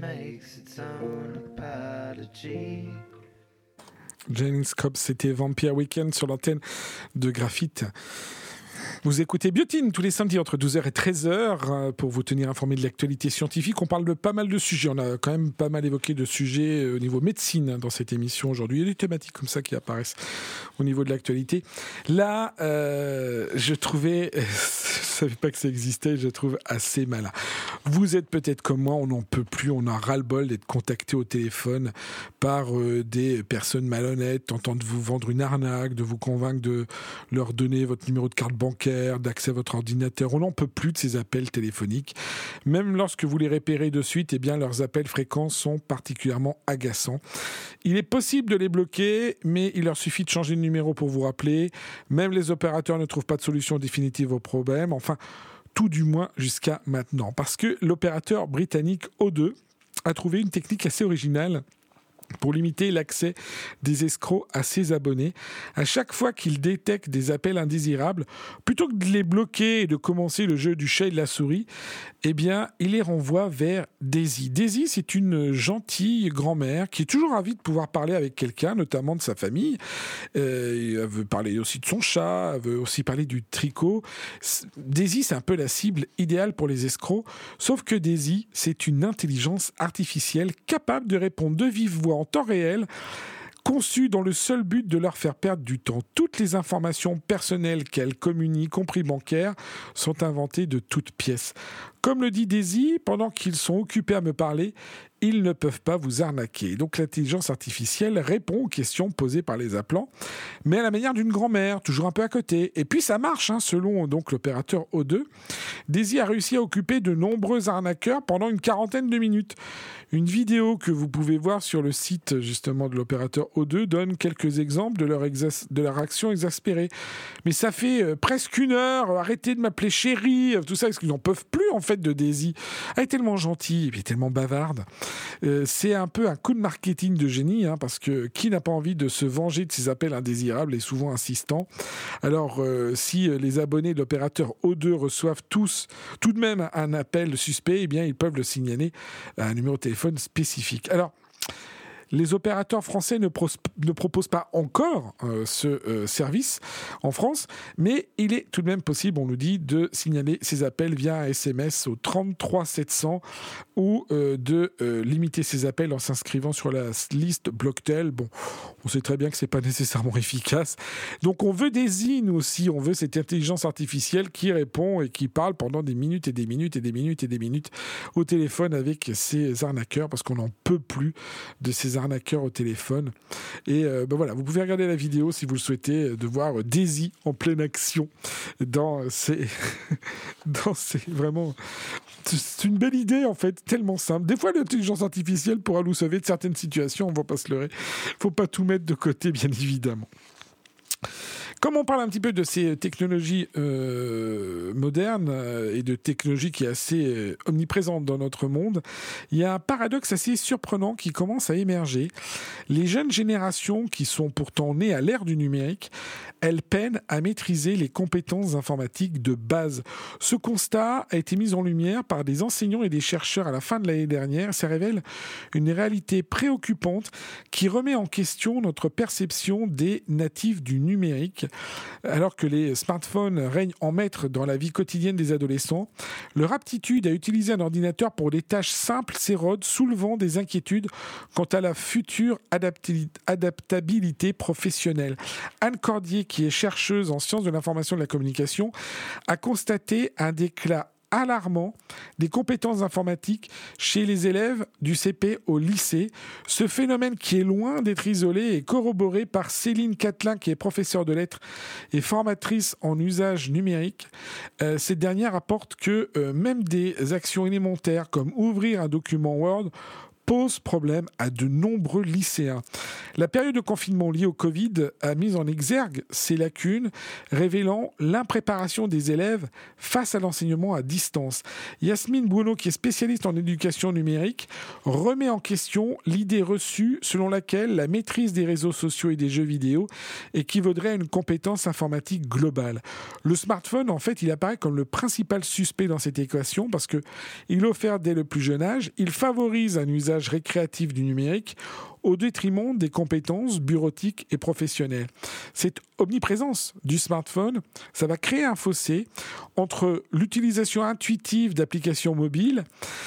Janice Cobb, c'était Vampire Weekend sur l'antenne de Graphite. Vous écoutez Biotine tous les samedis entre douze heures et treize heures pour vous tenir informé de l'actualité scientifique. On parle de pas mal de sujets. On a quand même pas mal évoqué de sujets au niveau médecine dans cette émission aujourd'hui. Il y a des thématiques comme ça qui apparaissent au niveau de l'actualité. Là, euh, je trouvais... Je ne savais pas que ça existait, je trouve assez malin. Vous êtes peut-être comme moi, on n'en peut plus, on a ras-le-bol d'être contacté au téléphone par euh, des personnes malhonnêtes tentant de vous vendre une arnaque, de vous convaincre de leur donner votre numéro de carte bancaire, d'accès à votre ordinateur. On n'en peut plus de ces appels téléphoniques. Même lorsque vous les repérez de suite, eh bien, leurs appels fréquents sont particulièrement agaçants. Il est possible de les bloquer, mais il leur suffit de changer de numéro pour vous rappeler. Même les opérateurs ne trouvent pas de solution définitive au problème. Enfin, tout du moins jusqu'à maintenant. Parce que l'opérateur britannique O deux a trouvé une technique assez originale pour limiter l'accès des escrocs à ses abonnés. À chaque fois qu'ils détectent des appels indésirables, plutôt que de les bloquer et de commencer le jeu du chat et de la souris, eh bien, il les renvoie vers Daisy. Daisy, c'est une gentille grand-mère qui est toujours ravie de pouvoir parler avec quelqu'un, notamment de sa famille. Euh, elle veut parler aussi de son chat, elle veut aussi parler du tricot. Daisy, c'est un peu la cible idéale pour les escrocs, sauf que Daisy, c'est une intelligence artificielle capable de répondre de vive voix en temps réel, conçue dans le seul but de leur faire perdre du temps. Toutes les informations personnelles qu'elle communique, y compris bancaires, sont inventées de toutes pièces. Comme le dit Daisy, pendant qu'ils sont occupés à me parler, ils ne peuvent pas vous arnaquer. Donc l'intelligence artificielle répond aux questions posées par les appelants, mais à la manière d'une grand-mère, toujours un peu à côté. Et puis ça marche, hein, selon donc l'opérateur O deux. Daisy a réussi à occuper de nombreux arnaqueurs pendant une quarantaine de minutes. Une vidéo que vous pouvez voir sur le site justement de l'opérateur O deux donne quelques exemples de leur, exas- de leur action exaspérée. Mais ça fait euh, presque une heure, arrêtez de m'appeler chérie, tout ça, parce qu'ils n'en peuvent plus en fait de Daisy. Elle est tellement gentille et puis tellement bavarde. Euh, c'est un peu un coup de marketing de génie, hein, parce que qui n'a pas envie de se venger de ces appels indésirables et souvent insistants. Alors, euh, si les abonnés de l'opérateur O deux reçoivent tous tout de même un appel suspect, eh bien, ils peuvent le signaler à un numéro de téléphone spécifique. Alors, les opérateurs français ne, pros- ne proposent pas encore euh, ce euh, service en France, mais il est tout de même possible, on nous dit, de signaler ces appels via un S M S au trente-trois sept cents ou euh, de euh, limiter ces appels en s'inscrivant sur la liste Blocktel. Bon, on sait très bien que c'est pas nécessairement efficace. Donc on veut Daisy, nous aussi, on veut cette intelligence artificielle qui répond et qui parle pendant des minutes et des minutes et des minutes et des minutes au téléphone avec ces arnaqueurs, parce qu'on n'en peut plus de ces arnaqueurs au téléphone. Et euh, ben voilà, vous pouvez regarder la vidéo si vous le souhaitez, de voir Daisy en pleine action dans ces... dans ces... vraiment... C'est une belle idée, en fait, tellement simple. Des fois, l'intelligence artificielle pourra nous sauver de certaines situations, on ne va pas se leurrer. Il ne faut pas tout mettre de côté, bien évidemment. Comme on parle un petit peu de ces technologies euh, modernes euh, et de technologies qui est assez euh, omniprésente dans notre monde, il y a un paradoxe assez surprenant qui commence à émerger. Les jeunes générations qui sont pourtant nées à l'ère du numérique, elles peinent à maîtriser les compétences informatiques de base. Ce constat a été mis en lumière par des enseignants et des chercheurs à la fin de l'année dernière. Ça révèle une réalité préoccupante qui remet en question notre perception des natifs du numérique. Alors que les smartphones règnent en maître dans la vie quotidienne des adolescents, leur aptitude à utiliser un ordinateur pour des tâches simples s'érode, soulevant des inquiétudes quant à la future adapti- adaptabilité professionnelle. Anne Cordier, qui est chercheuse en sciences de l'information et de la communication, a constaté un déclin alarmant des compétences informatiques chez les élèves du C P au lycée. Ce phénomène, qui est loin d'être isolé, est corroboré par Céline Catelin, qui est professeure de lettres et formatrice en usage numérique. Euh, cette dernière rapporte que euh, même des actions élémentaires comme ouvrir un document Word pose problème à de nombreux lycéens. La période de confinement liée au Covid a mis en exergue ces lacunes, révélant l'impréparation des élèves face à l'enseignement à distance. Yasmine Bruno, qui est spécialiste en éducation numérique, remet en question l'idée reçue selon laquelle la maîtrise des réseaux sociaux et des jeux vidéo équivaudrait à une compétence informatique globale. Le smartphone, en fait, il apparaît comme le principal suspect dans cette équation parce qu'il offert dès le plus jeune âge, il favorise un usage récréatif du numérique au détriment des compétences bureautiques et professionnelles. Cette omniprésence du smartphone, ça va créer un fossé entre l'utilisation intuitive d'applications mobiles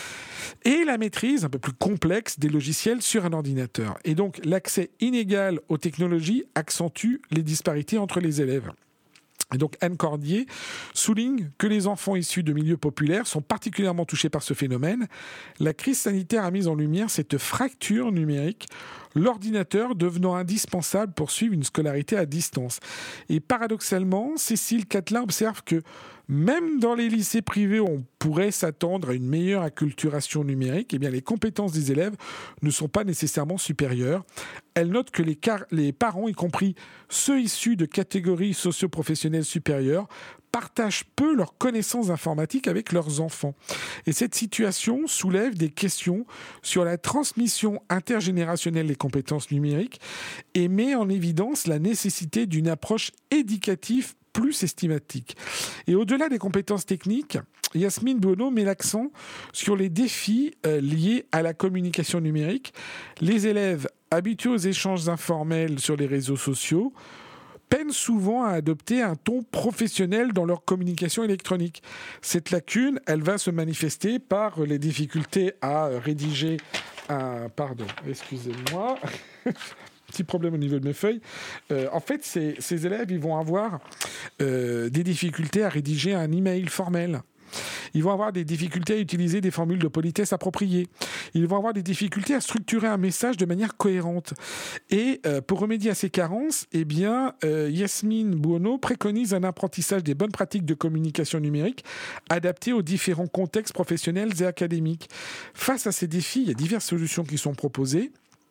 et la maîtrise un peu plus complexe des logiciels sur un ordinateur. Et donc, l'accès inégal aux technologies accentue les disparités entre les élèves. Et donc Anne Cordier souligne que les enfants issus de milieux populaires sont particulièrement touchés par ce phénomène. La crise sanitaire a mis en lumière cette fracture numérique, l'ordinateur devenant indispensable pour suivre une scolarité à distance. Et paradoxalement, Cécile Catlin observe que même dans les lycées privés où on pourrait s'attendre à une meilleure acculturation numérique, eh bien les compétences des élèves ne sont pas nécessairement supérieures. Elle note que les, car- les parents, y compris ceux issus de catégories socio-professionnelles supérieures, partagent peu leurs connaissances informatiques avec leurs enfants. Et cette situation soulève des questions sur la transmission intergénérationnelle des compétences numériques et met en évidence la nécessité d'une approche éducative plus systématique. Et au-delà des compétences techniques, Yasmine Bruno met l'accent sur les défis euh, liés à la communication numérique. Les élèves habitués aux échanges informels sur les réseaux sociaux peinent souvent à adopter un ton professionnel dans leur communication électronique. Cette lacune, elle va se manifester par les difficultés à rédiger un... Pardon, excusez-moi... Petit problème au niveau de mes feuilles. Euh, en fait, ces, ces élèves, ils vont avoir euh, des difficultés à rédiger un email formel. Ils vont avoir des difficultés à utiliser des formules de politesse appropriées. Ils vont avoir des difficultés à structurer un message de manière cohérente. Et euh, pour remédier à ces carences, eh bien, euh, Yasmine Bruno préconise un apprentissage des bonnes pratiques de communication numérique adaptées aux différents contextes professionnels et académiques. Face à ces défis, il y a diverses solutions qui sont proposées.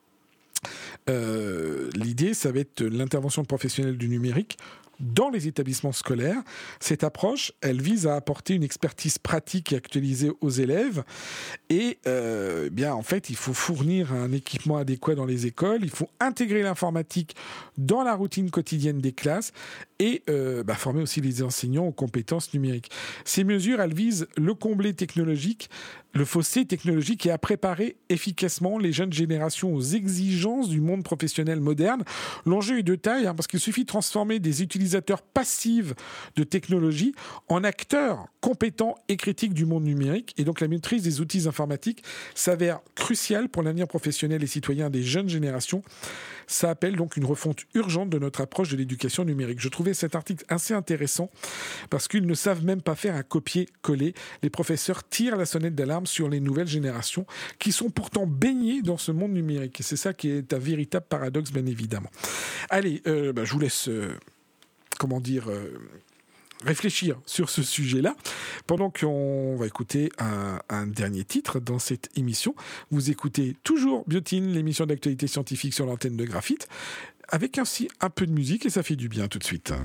Euh, l'idée, ça va être l'intervention de professionnels du numérique dans les établissements scolaires. Cette approche, elle vise à apporter une expertise pratique et actualisée aux élèves. Et euh, bien, en fait, il faut fournir un équipement adéquat dans les écoles. Il faut intégrer l'informatique dans la routine quotidienne des classes et euh, bah, former aussi les enseignants aux compétences numériques. Ces mesures, elles visent le comblé technologique, le fossé technologique et à préparer efficacement les jeunes générations aux exigences du monde professionnel moderne. L'enjeu est de taille hein, parce qu'il suffit de transformer des utilisateurs passifs de technologie en acteurs compétents et critiques du monde numérique. Et donc la maîtrise des outils informatiques s'avère cruciale pour l'avenir professionnel et citoyen des jeunes générations. Ça appelle donc une refonte urgente de notre approche de l'éducation numérique. Je trouvais cet article assez intéressant parce qu'ils ne savent même pas faire un copier-coller. Les professeurs tirent la sonnette d'alarme sur les nouvelles générations qui sont pourtant baignées dans ce monde numérique. Et c'est ça qui est un véritable paradoxe, bien évidemment. Allez, euh, bah, je vous laisse, euh, comment dire... Euh, réfléchir sur ce sujet-là, pendant qu'on va écouter un, un dernier titre dans cette émission. Vous écoutez toujours Biotine, l'émission d'actualité scientifique sur l'antenne de Graphite, avec ainsi un peu de musique, et ça fait du bien tout de suite.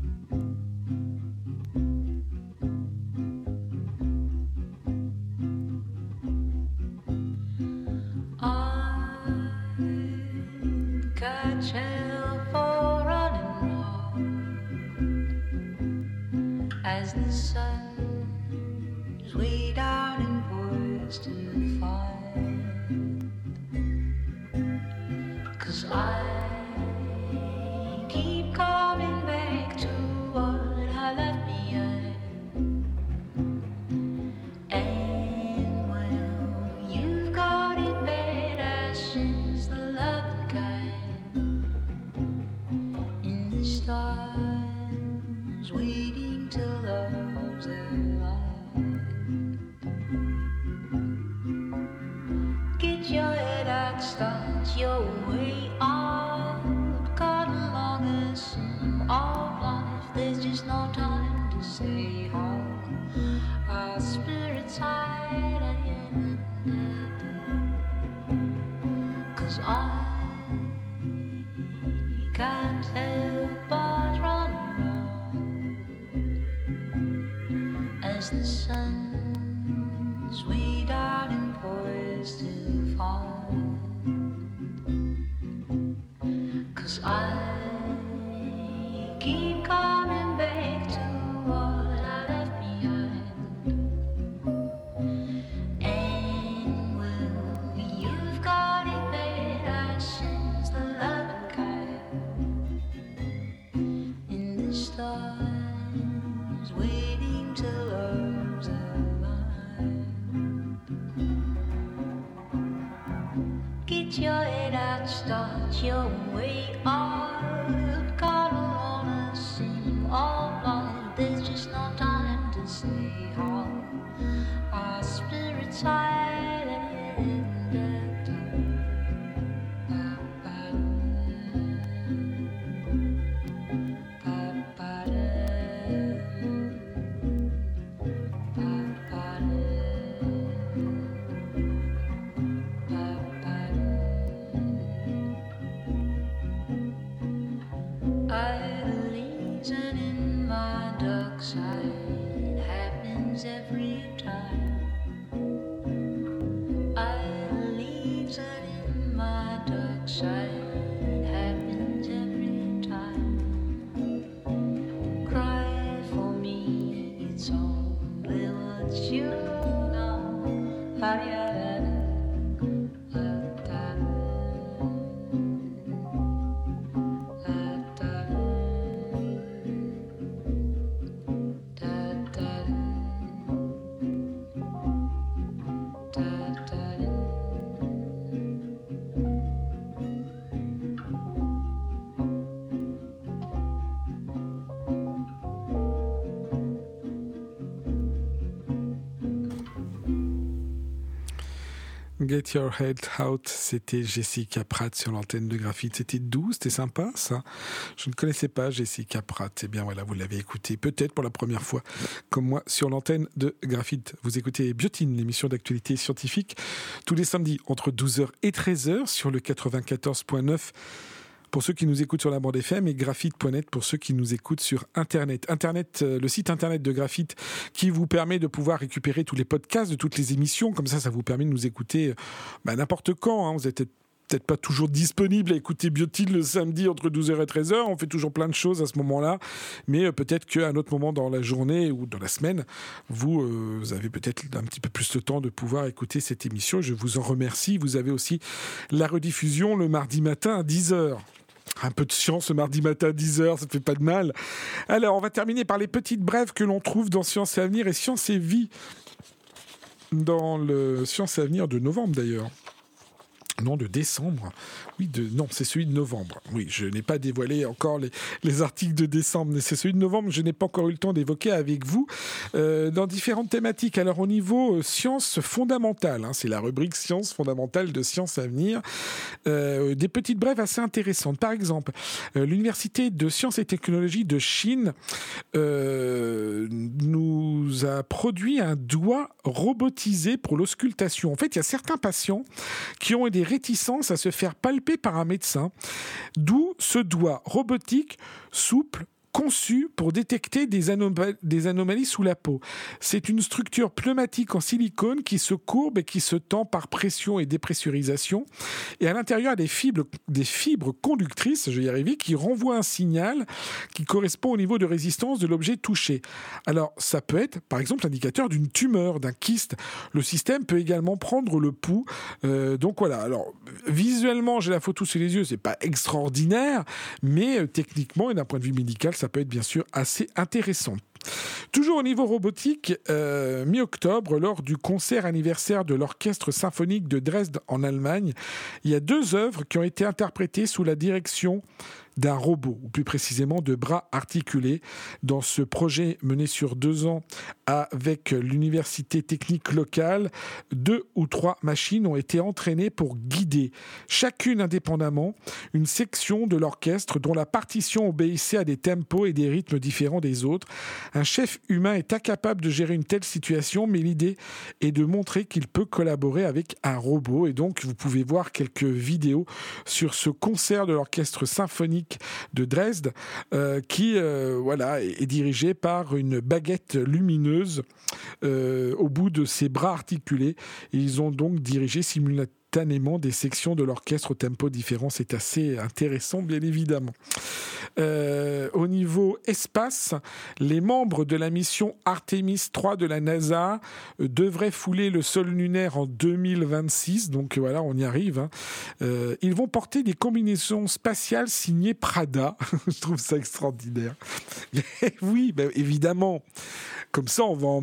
As the sun is way down and poised to fall, 'cause I keep coming back to what I left behind. And well, you've got it better since the love kind in the stars waiting till love's alive. Get your head out, start your way on. Got along as of life, there's just no time to stay home. Our spirits hide and 'cause I keep coming back to what I left behind. And well, you've got it better since the loving kind. And the stars waiting to love's aligned. Get your head out, start your way on. God alone and sing all night. There's just no time to say how our spirits hide in the Idolies and in my dark side happens every time. Idolies and in my dark side happens every time. Cry for me, it's only what you know. I Get Your Head Out, c'était Jessica Pratt sur l'antenne de Graphite. C'était doux, c'était sympa ça. Je ne connaissais pas Jessica Pratt. Eh bien voilà, vous l'avez écouté peut-être pour la première fois, comme moi, sur l'antenne de Graphite. Vous écoutez Biotine, l'émission d'actualité scientifique, tous les samedis entre douze heures et treize heures sur le quatre-vingt-quatorze point neuf pour ceux qui nous écoutent sur la bande F M et graphite point net pour ceux qui nous écoutent sur Internet. Internet, le site Internet de Graphite qui vous permet de pouvoir récupérer tous les podcasts de toutes les émissions. Comme ça, ça vous permet de nous écouter bah, n'importe quand. Hein. Vous êtes peut-être pas toujours disponible à écouter Biotine le samedi entre douze heures et treize heures. On fait toujours plein de choses à ce moment-là. Mais peut-être qu'à un autre moment dans la journée ou dans la semaine, vous, euh, vous avez peut-être un petit peu plus de temps de pouvoir écouter cette émission. Je vous en remercie. Vous avez aussi la rediffusion le mardi matin à dix heures. Un peu de science le mardi matin à dix heures, ça fait pas de mal. Alors, on va terminer par les petites brèves que l'on trouve dans Science et Avenir et Science et Vie. Dans le Science et Avenir de novembre, d'ailleurs. Non, de décembre. Oui, de non, c'est celui de novembre. Oui, je n'ai pas dévoilé encore les, les articles de décembre, mais c'est celui de novembre que je n'ai pas encore eu le temps d'évoquer avec vous euh, dans différentes thématiques. Alors, au niveau euh, sciences fondamentales, hein, c'est la rubrique sciences fondamentales de Sciences à venir, euh, des petites brèves assez intéressantes. Par exemple, euh, l'Université de sciences et technologies de Chine euh, nous a produit un doigt robotisé pour l'auscultation. En fait, il y a certains patients qui ont des réticences à se faire palper par un médecin, d'où ce doigt robotique souple conçu pour détecter des, anom- des anomalies sous la peau. C'est une structure pneumatique en silicone qui se courbe et qui se tend par pression et dépressurisation. Et à l'intérieur, il y a des fibres, des fibres conductrices, je vais y arriver, qui renvoient un signal qui correspond au niveau de résistance de l'objet touché. Alors, ça peut être, par exemple, l'indicateur d'une tumeur, d'un kyste. Le système peut également prendre le pouls. Euh, donc voilà. Alors, visuellement, j'ai la photo sous les yeux, c'est pas extraordinaire, mais euh, techniquement et d'un point de vue médical, ça peut être bien sûr assez intéressant. Toujours au niveau robotique, euh, mi-octobre, lors du concert anniversaire de l'Orchestre symphonique de Dresde en Allemagne, il y a deux œuvres qui ont été interprétées sous la direction d'un robot, ou plus précisément de bras articulés. Dans ce projet mené sur deux ans avec l'université technique locale, deux ou trois machines ont été entraînées pour guider, chacune indépendamment, une section de l'orchestre dont la partition obéissait à des tempos et des rythmes différents des autres. Un chef humain est incapable de gérer une telle situation, mais l'idée est de montrer qu'il peut collaborer avec un robot. Et donc, vous pouvez voir quelques vidéos sur ce concert de l'Orchestre symphonique de Dresde euh, qui euh, voilà, est, est dirigé par une baguette lumineuse euh, au bout de ses bras articulés. Et ils ont donc dirigé simultanément simultanément des sections de l'orchestre au tempo différent. C'est assez intéressant, bien évidemment. Euh, au niveau espace, les membres de la mission Artemis trois de la NASA euh, devraient fouler le sol lunaire en deux mille vingt-six. Donc euh, voilà, on y arrive. Hein. Euh, ils vont porter des combinaisons spatiales signées Prada. Je trouve ça extraordinaire. Et oui, ben, évidemment. Comme ça, on va en...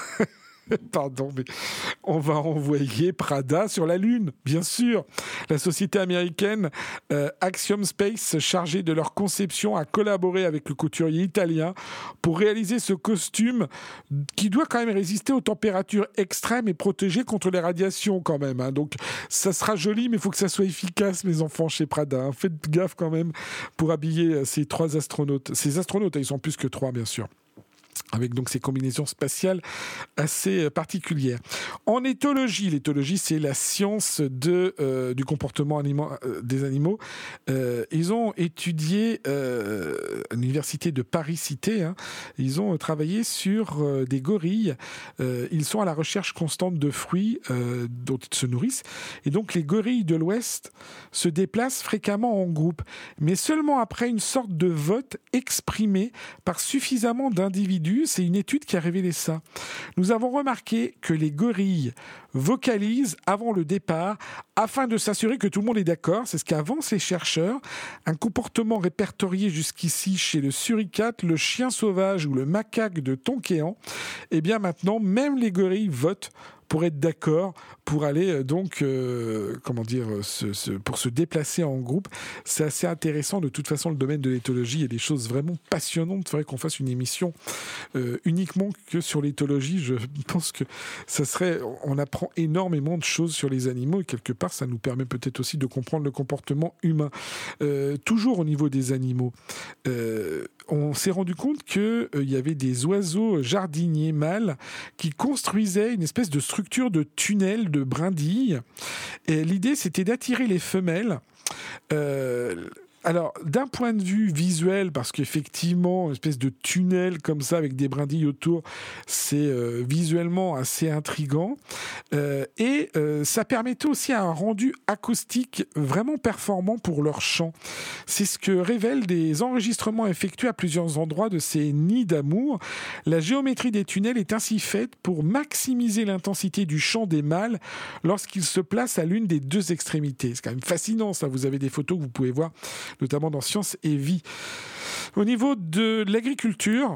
Pardon, mais on va envoyer Prada sur la Lune, bien sûr. La société américaine euh, Axiom Space, chargée de leur conception, a collaboré avec le couturier italien pour réaliser ce costume qui doit quand même résister aux températures extrêmes et protéger contre les radiations quand même. Hein. Donc, ça sera joli, mais il faut que ça soit efficace, mes enfants, chez Prada. Hein. Faites gaffe quand même pour habiller ces trois astronautes. Ces astronautes, ils sont plus que trois, bien sûr. Avec donc ces combinaisons spatiales assez particulières. En éthologie, l'éthologie, c'est la science de, euh, du comportement anima- euh, des animaux. Euh, ils ont étudié euh, à l'université de Paris-Cité. Hein, ils ont travaillé sur euh, des gorilles. Euh, ils sont à la recherche constante de fruits euh, dont ils se nourrissent. Et donc, les gorilles de l'Ouest se déplacent fréquemment en groupe, mais seulement après une sorte de vote exprimé par suffisamment d'individus. C'est une étude qui a révélé ça. Nous avons remarqué que les gorilles vocalisent avant le départ afin de s'assurer que tout le monde est d'accord. C'est ce qu'avancent les chercheurs. Un comportement répertorié jusqu'ici chez le suricate, le chien sauvage ou le macaque de Tonkéan. Et bien maintenant, même les gorilles votent pour être d'accord, pour aller donc, euh, comment dire, se, se, pour se déplacer en groupe. C'est assez intéressant. De toute façon, le domaine de l'éthologie, il y a des choses vraiment passionnantes. Il faudrait qu'on fasse une émission euh, uniquement que sur l'éthologie. Je pense que ça serait, on apprend énormément de choses sur les animaux et quelque part, ça nous permet peut-être aussi de comprendre le comportement humain. Euh, toujours au niveau des animaux, euh, on s'est rendu compte qu'il euh, y avait des oiseaux jardiniers mâles qui construisaient une espèce de structure de tunnel de brindilles. Et l'idée, c'était d'attirer les femelles. Euh, alors, d'un point de vue visuel, parce qu'effectivement, une espèce de tunnel comme ça, avec des brindilles autour, c'est euh, visuellement assez intriguant. Euh, et euh, ça permettait aussi un rendu acoustique vraiment performant pour leur chant. C'est ce que révèlent des enregistrements effectués à plusieurs endroits de ces nids d'amour. La géométrie des tunnels est ainsi faite pour maximiser l'intensité du chant des mâles lorsqu'ils se placent à l'une des deux extrémités. C'est quand même fascinant, ça. Vous avez des photos que vous pouvez voir, notamment dans Science et Vie. Au niveau de l'agriculture,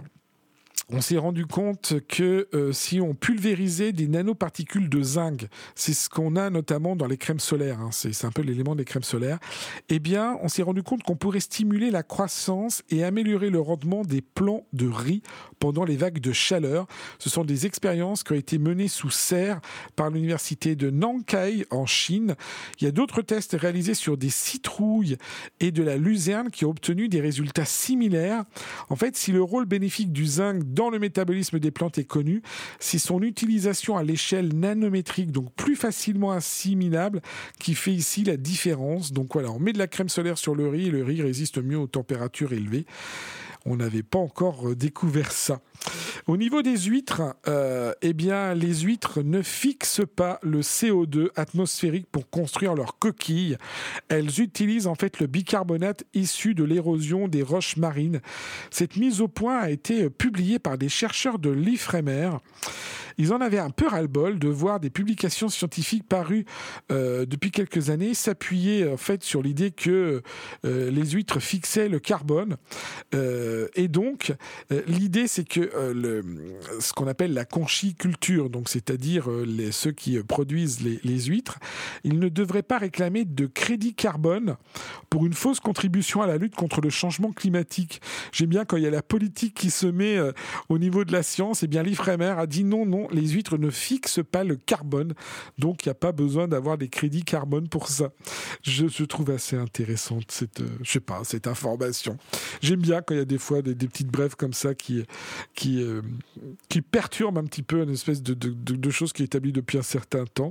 on s'est rendu compte que euh, si on pulvérisait des nanoparticules de zinc, c'est ce qu'on a notamment dans les crèmes solaires, hein, c'est, c'est un peu l'élément des crèmes solaires, eh bien, on s'est rendu compte qu'on pourrait stimuler la croissance et améliorer le rendement des plants de riz pendant les vagues de chaleur. Ce sont des expériences qui ont été menées sous serre par l'université de Nankai en Chine. Il y a d'autres tests réalisés sur des citrouilles et de la luzerne qui ont obtenu des résultats similaires. En fait, si le rôle bénéfique du zinc dans le métabolisme des plantes est connu, c'est son utilisation à l'échelle nanométrique, donc plus facilement assimilable, qui fait ici la différence. Donc voilà, on met de la crème solaire sur le riz et le riz résiste mieux aux températures élevées. On n'avait pas encore découvert ça. Au niveau des huîtres, euh, eh bien, les huîtres ne fixent pas le C O deux atmosphérique pour construire leurs coquilles. Elles utilisent en fait le bicarbonate issu de l'érosion des roches marines. Cette mise au point a été publiée par des chercheurs de l'Ifremer. Ils en avaient un peu ras-le-bol de voir des publications scientifiques parues euh, depuis quelques années s'appuyer en fait sur l'idée que euh, les huîtres fixaient le carbone. Euh, et donc, euh, l'idée, c'est que euh, le, ce qu'on appelle la conchiculture, donc c'est-à-dire euh, les, ceux qui produisent les, les huîtres, ils ne devraient pas réclamer de crédit carbone pour une fausse contribution à la lutte contre le changement climatique. J'aime bien quand il y a la politique qui se met euh, au niveau de la science. Eh bien, l'Ifremer a dit non, non, les huîtres ne fixent pas le carbone, donc il n'y a pas besoin d'avoir des crédits carbone pour ça. Je, je trouve assez intéressante cette, euh, je sais pas, cette information. J'aime bien quand il y a des fois des, des petites brèves comme ça qui, qui, euh, qui perturbent un petit peu une espèce de, de, de, de chose qui est établie depuis un certain temps.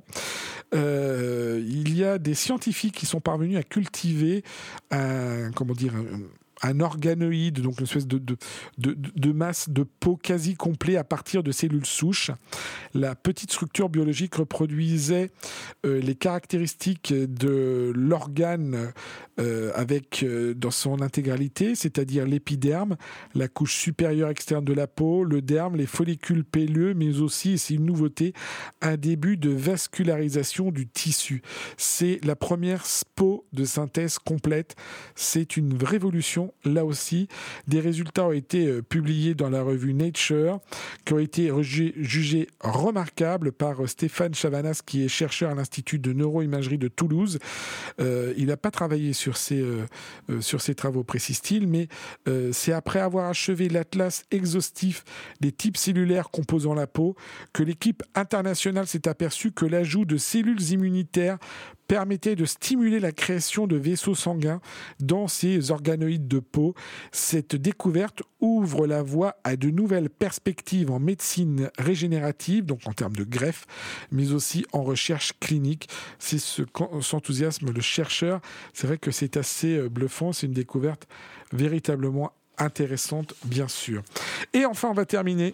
Euh, il y a des scientifiques qui sont parvenus à cultiver un, comment dire, un, un organoïde, donc une espèce de, de, de, de masse de peau quasi complet à partir de cellules souches. La petite structure biologique reproduisait euh, les caractéristiques de l'organe euh, avec euh, dans son intégralité, c'est-à-dire l'épiderme, la couche supérieure externe de la peau, le derme, les follicules pileux, mais aussi, et c'est une nouveauté, un début de vascularisation du tissu. C'est la première peau de synthèse complète. C'est une révolution. Là aussi, des résultats ont été euh, publiés dans la revue Nature, qui ont été jugés, jugés remarquables par euh, Stéphane Chavanas, qui est chercheur à l'Institut de neuroimagerie de Toulouse. Euh, il n'a pas travaillé sur ces, euh, euh, sur ces travaux, précise-t-il, mais euh, c'est après avoir achevé l'atlas exhaustif des types cellulaires composant la peau que l'équipe internationale s'est aperçue que l'ajout de cellules immunitaires permettait de stimuler la création de vaisseaux sanguins dans ces organoïdes de peau. Cette découverte ouvre la voie à de nouvelles perspectives en médecine régénérative, donc en termes de greffe, mais aussi en recherche clinique. C'est ce qu'enthousiasme le chercheur. C'est vrai que c'est assez bluffant, c'est une découverte véritablement intéressante, bien sûr. Et enfin, on va terminer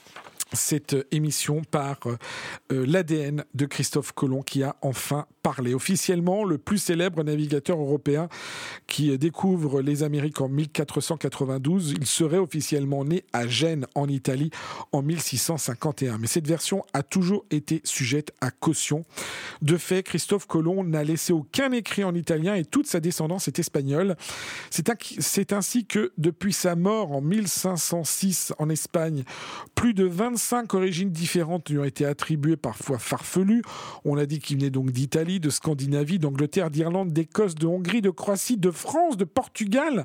cette émission par euh, l'A D N de Christophe Colomb, qui a enfin parlé. Officiellement, le plus célèbre navigateur européen qui découvre les Amériques en mille quatre cent quatre-vingt-douze. Il serait officiellement né à Gênes, en Italie, en mille six cent cinquante et un. Mais cette version a toujours été sujette à caution. De fait, Christophe Colomb n'a laissé aucun écrit en italien et toute sa descendance est espagnole. C'est, un, c'est ainsi que, depuis sa mort en mille cinq cent six en Espagne, plus de vingt-cinq origines différentes lui ont été attribuées, parfois farfelues. On a dit qu'il venait donc d'Italie, de Scandinavie, d'Angleterre, d'Irlande, d'Écosse, de Hongrie, de Croatie, de France, de Portugal.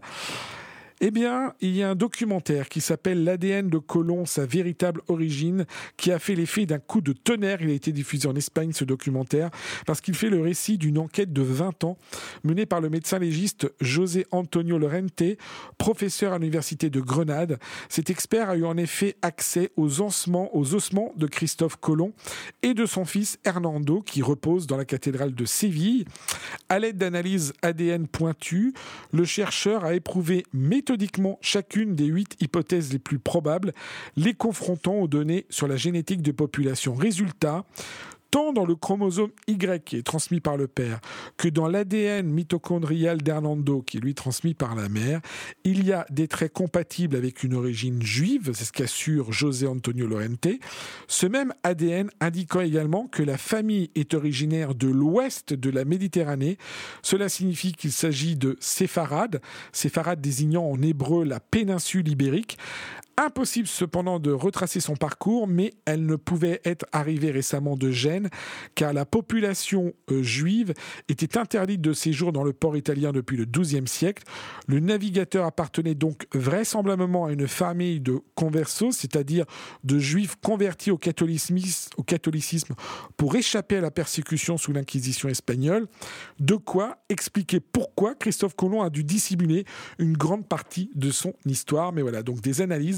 Eh bien, il y a un documentaire qui s'appelle L'A D N de Colomb, sa véritable origine, qui a fait l'effet d'un coup de tonnerre. Il a été diffusé en Espagne, ce documentaire, parce qu'il fait le récit d'une enquête de vingt ans menée par le médecin légiste José Antonio Lorente, professeur à l'université de Grenade. Cet expert a eu en effet accès aux ossements, aux ossements de Christophe Colomb et de son fils Hernando, qui repose dans la cathédrale de Séville. À l'aide d'analyses A D N pointues, le chercheur a éprouvé méthodiquement chacune des huit hypothèses les plus probables, les confrontant aux données sur la génétique de population. Résultat, tant dans le chromosome Y, qui est transmis par le père, que dans l'A D N mitochondrial d'Hernando, qui est lui transmis par la mère, il y a des traits compatibles avec une origine juive, c'est ce qu'assure José Antonio Lorente. Ce même A D N indiquant également que la famille est originaire de l'ouest de la Méditerranée. Cela signifie qu'il s'agit de séfarades, séfarades désignant en hébreu la péninsule ibérique. Impossible cependant de retracer son parcours, mais elle ne pouvait être arrivée récemment de Gênes, car la population euh, juive était interdite de séjour dans le port italien depuis le douzième siècle. Le navigateur appartenait donc vraisemblablement à une famille de conversos, c'est-à-dire de juifs convertis au catholicisme, au catholicisme pour échapper à la persécution sous l'Inquisition espagnole. De quoi expliquer pourquoi Christophe Colomb a dû dissimuler une grande partie de son histoire. Mais voilà, donc des analyses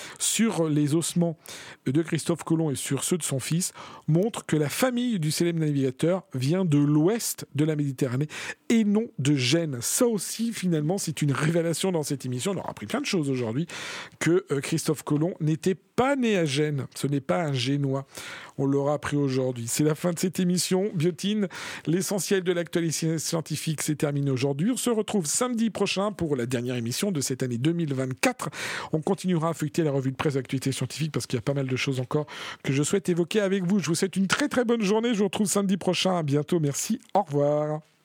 sur les ossements de Christophe Colomb et sur ceux de son fils montrent que la famille du célèbre navigateur vient de l'ouest de la Méditerranée et non de Gênes. Ça aussi, finalement, c'est une révélation dans cette émission. On aura appris plein de choses aujourd'hui, que Christophe Colomb n'était pas né à Gênes. Ce n'est pas un Génois. On l'aura appris aujourd'hui. C'est la fin de cette émission. Biotine, l'essentiel de l'actualité scientifique, s'est terminé aujourd'hui. On se retrouve samedi prochain pour la dernière émission de cette année deux mille vingt-quatre. On continuera à feuilleter la revue de presse d'actualité scientifique parce qu'il y a pas mal de choses encore que je souhaite évoquer avec vous. Je vous souhaite une très très bonne journée. Je vous retrouve samedi prochain. À bientôt. Merci. Au revoir.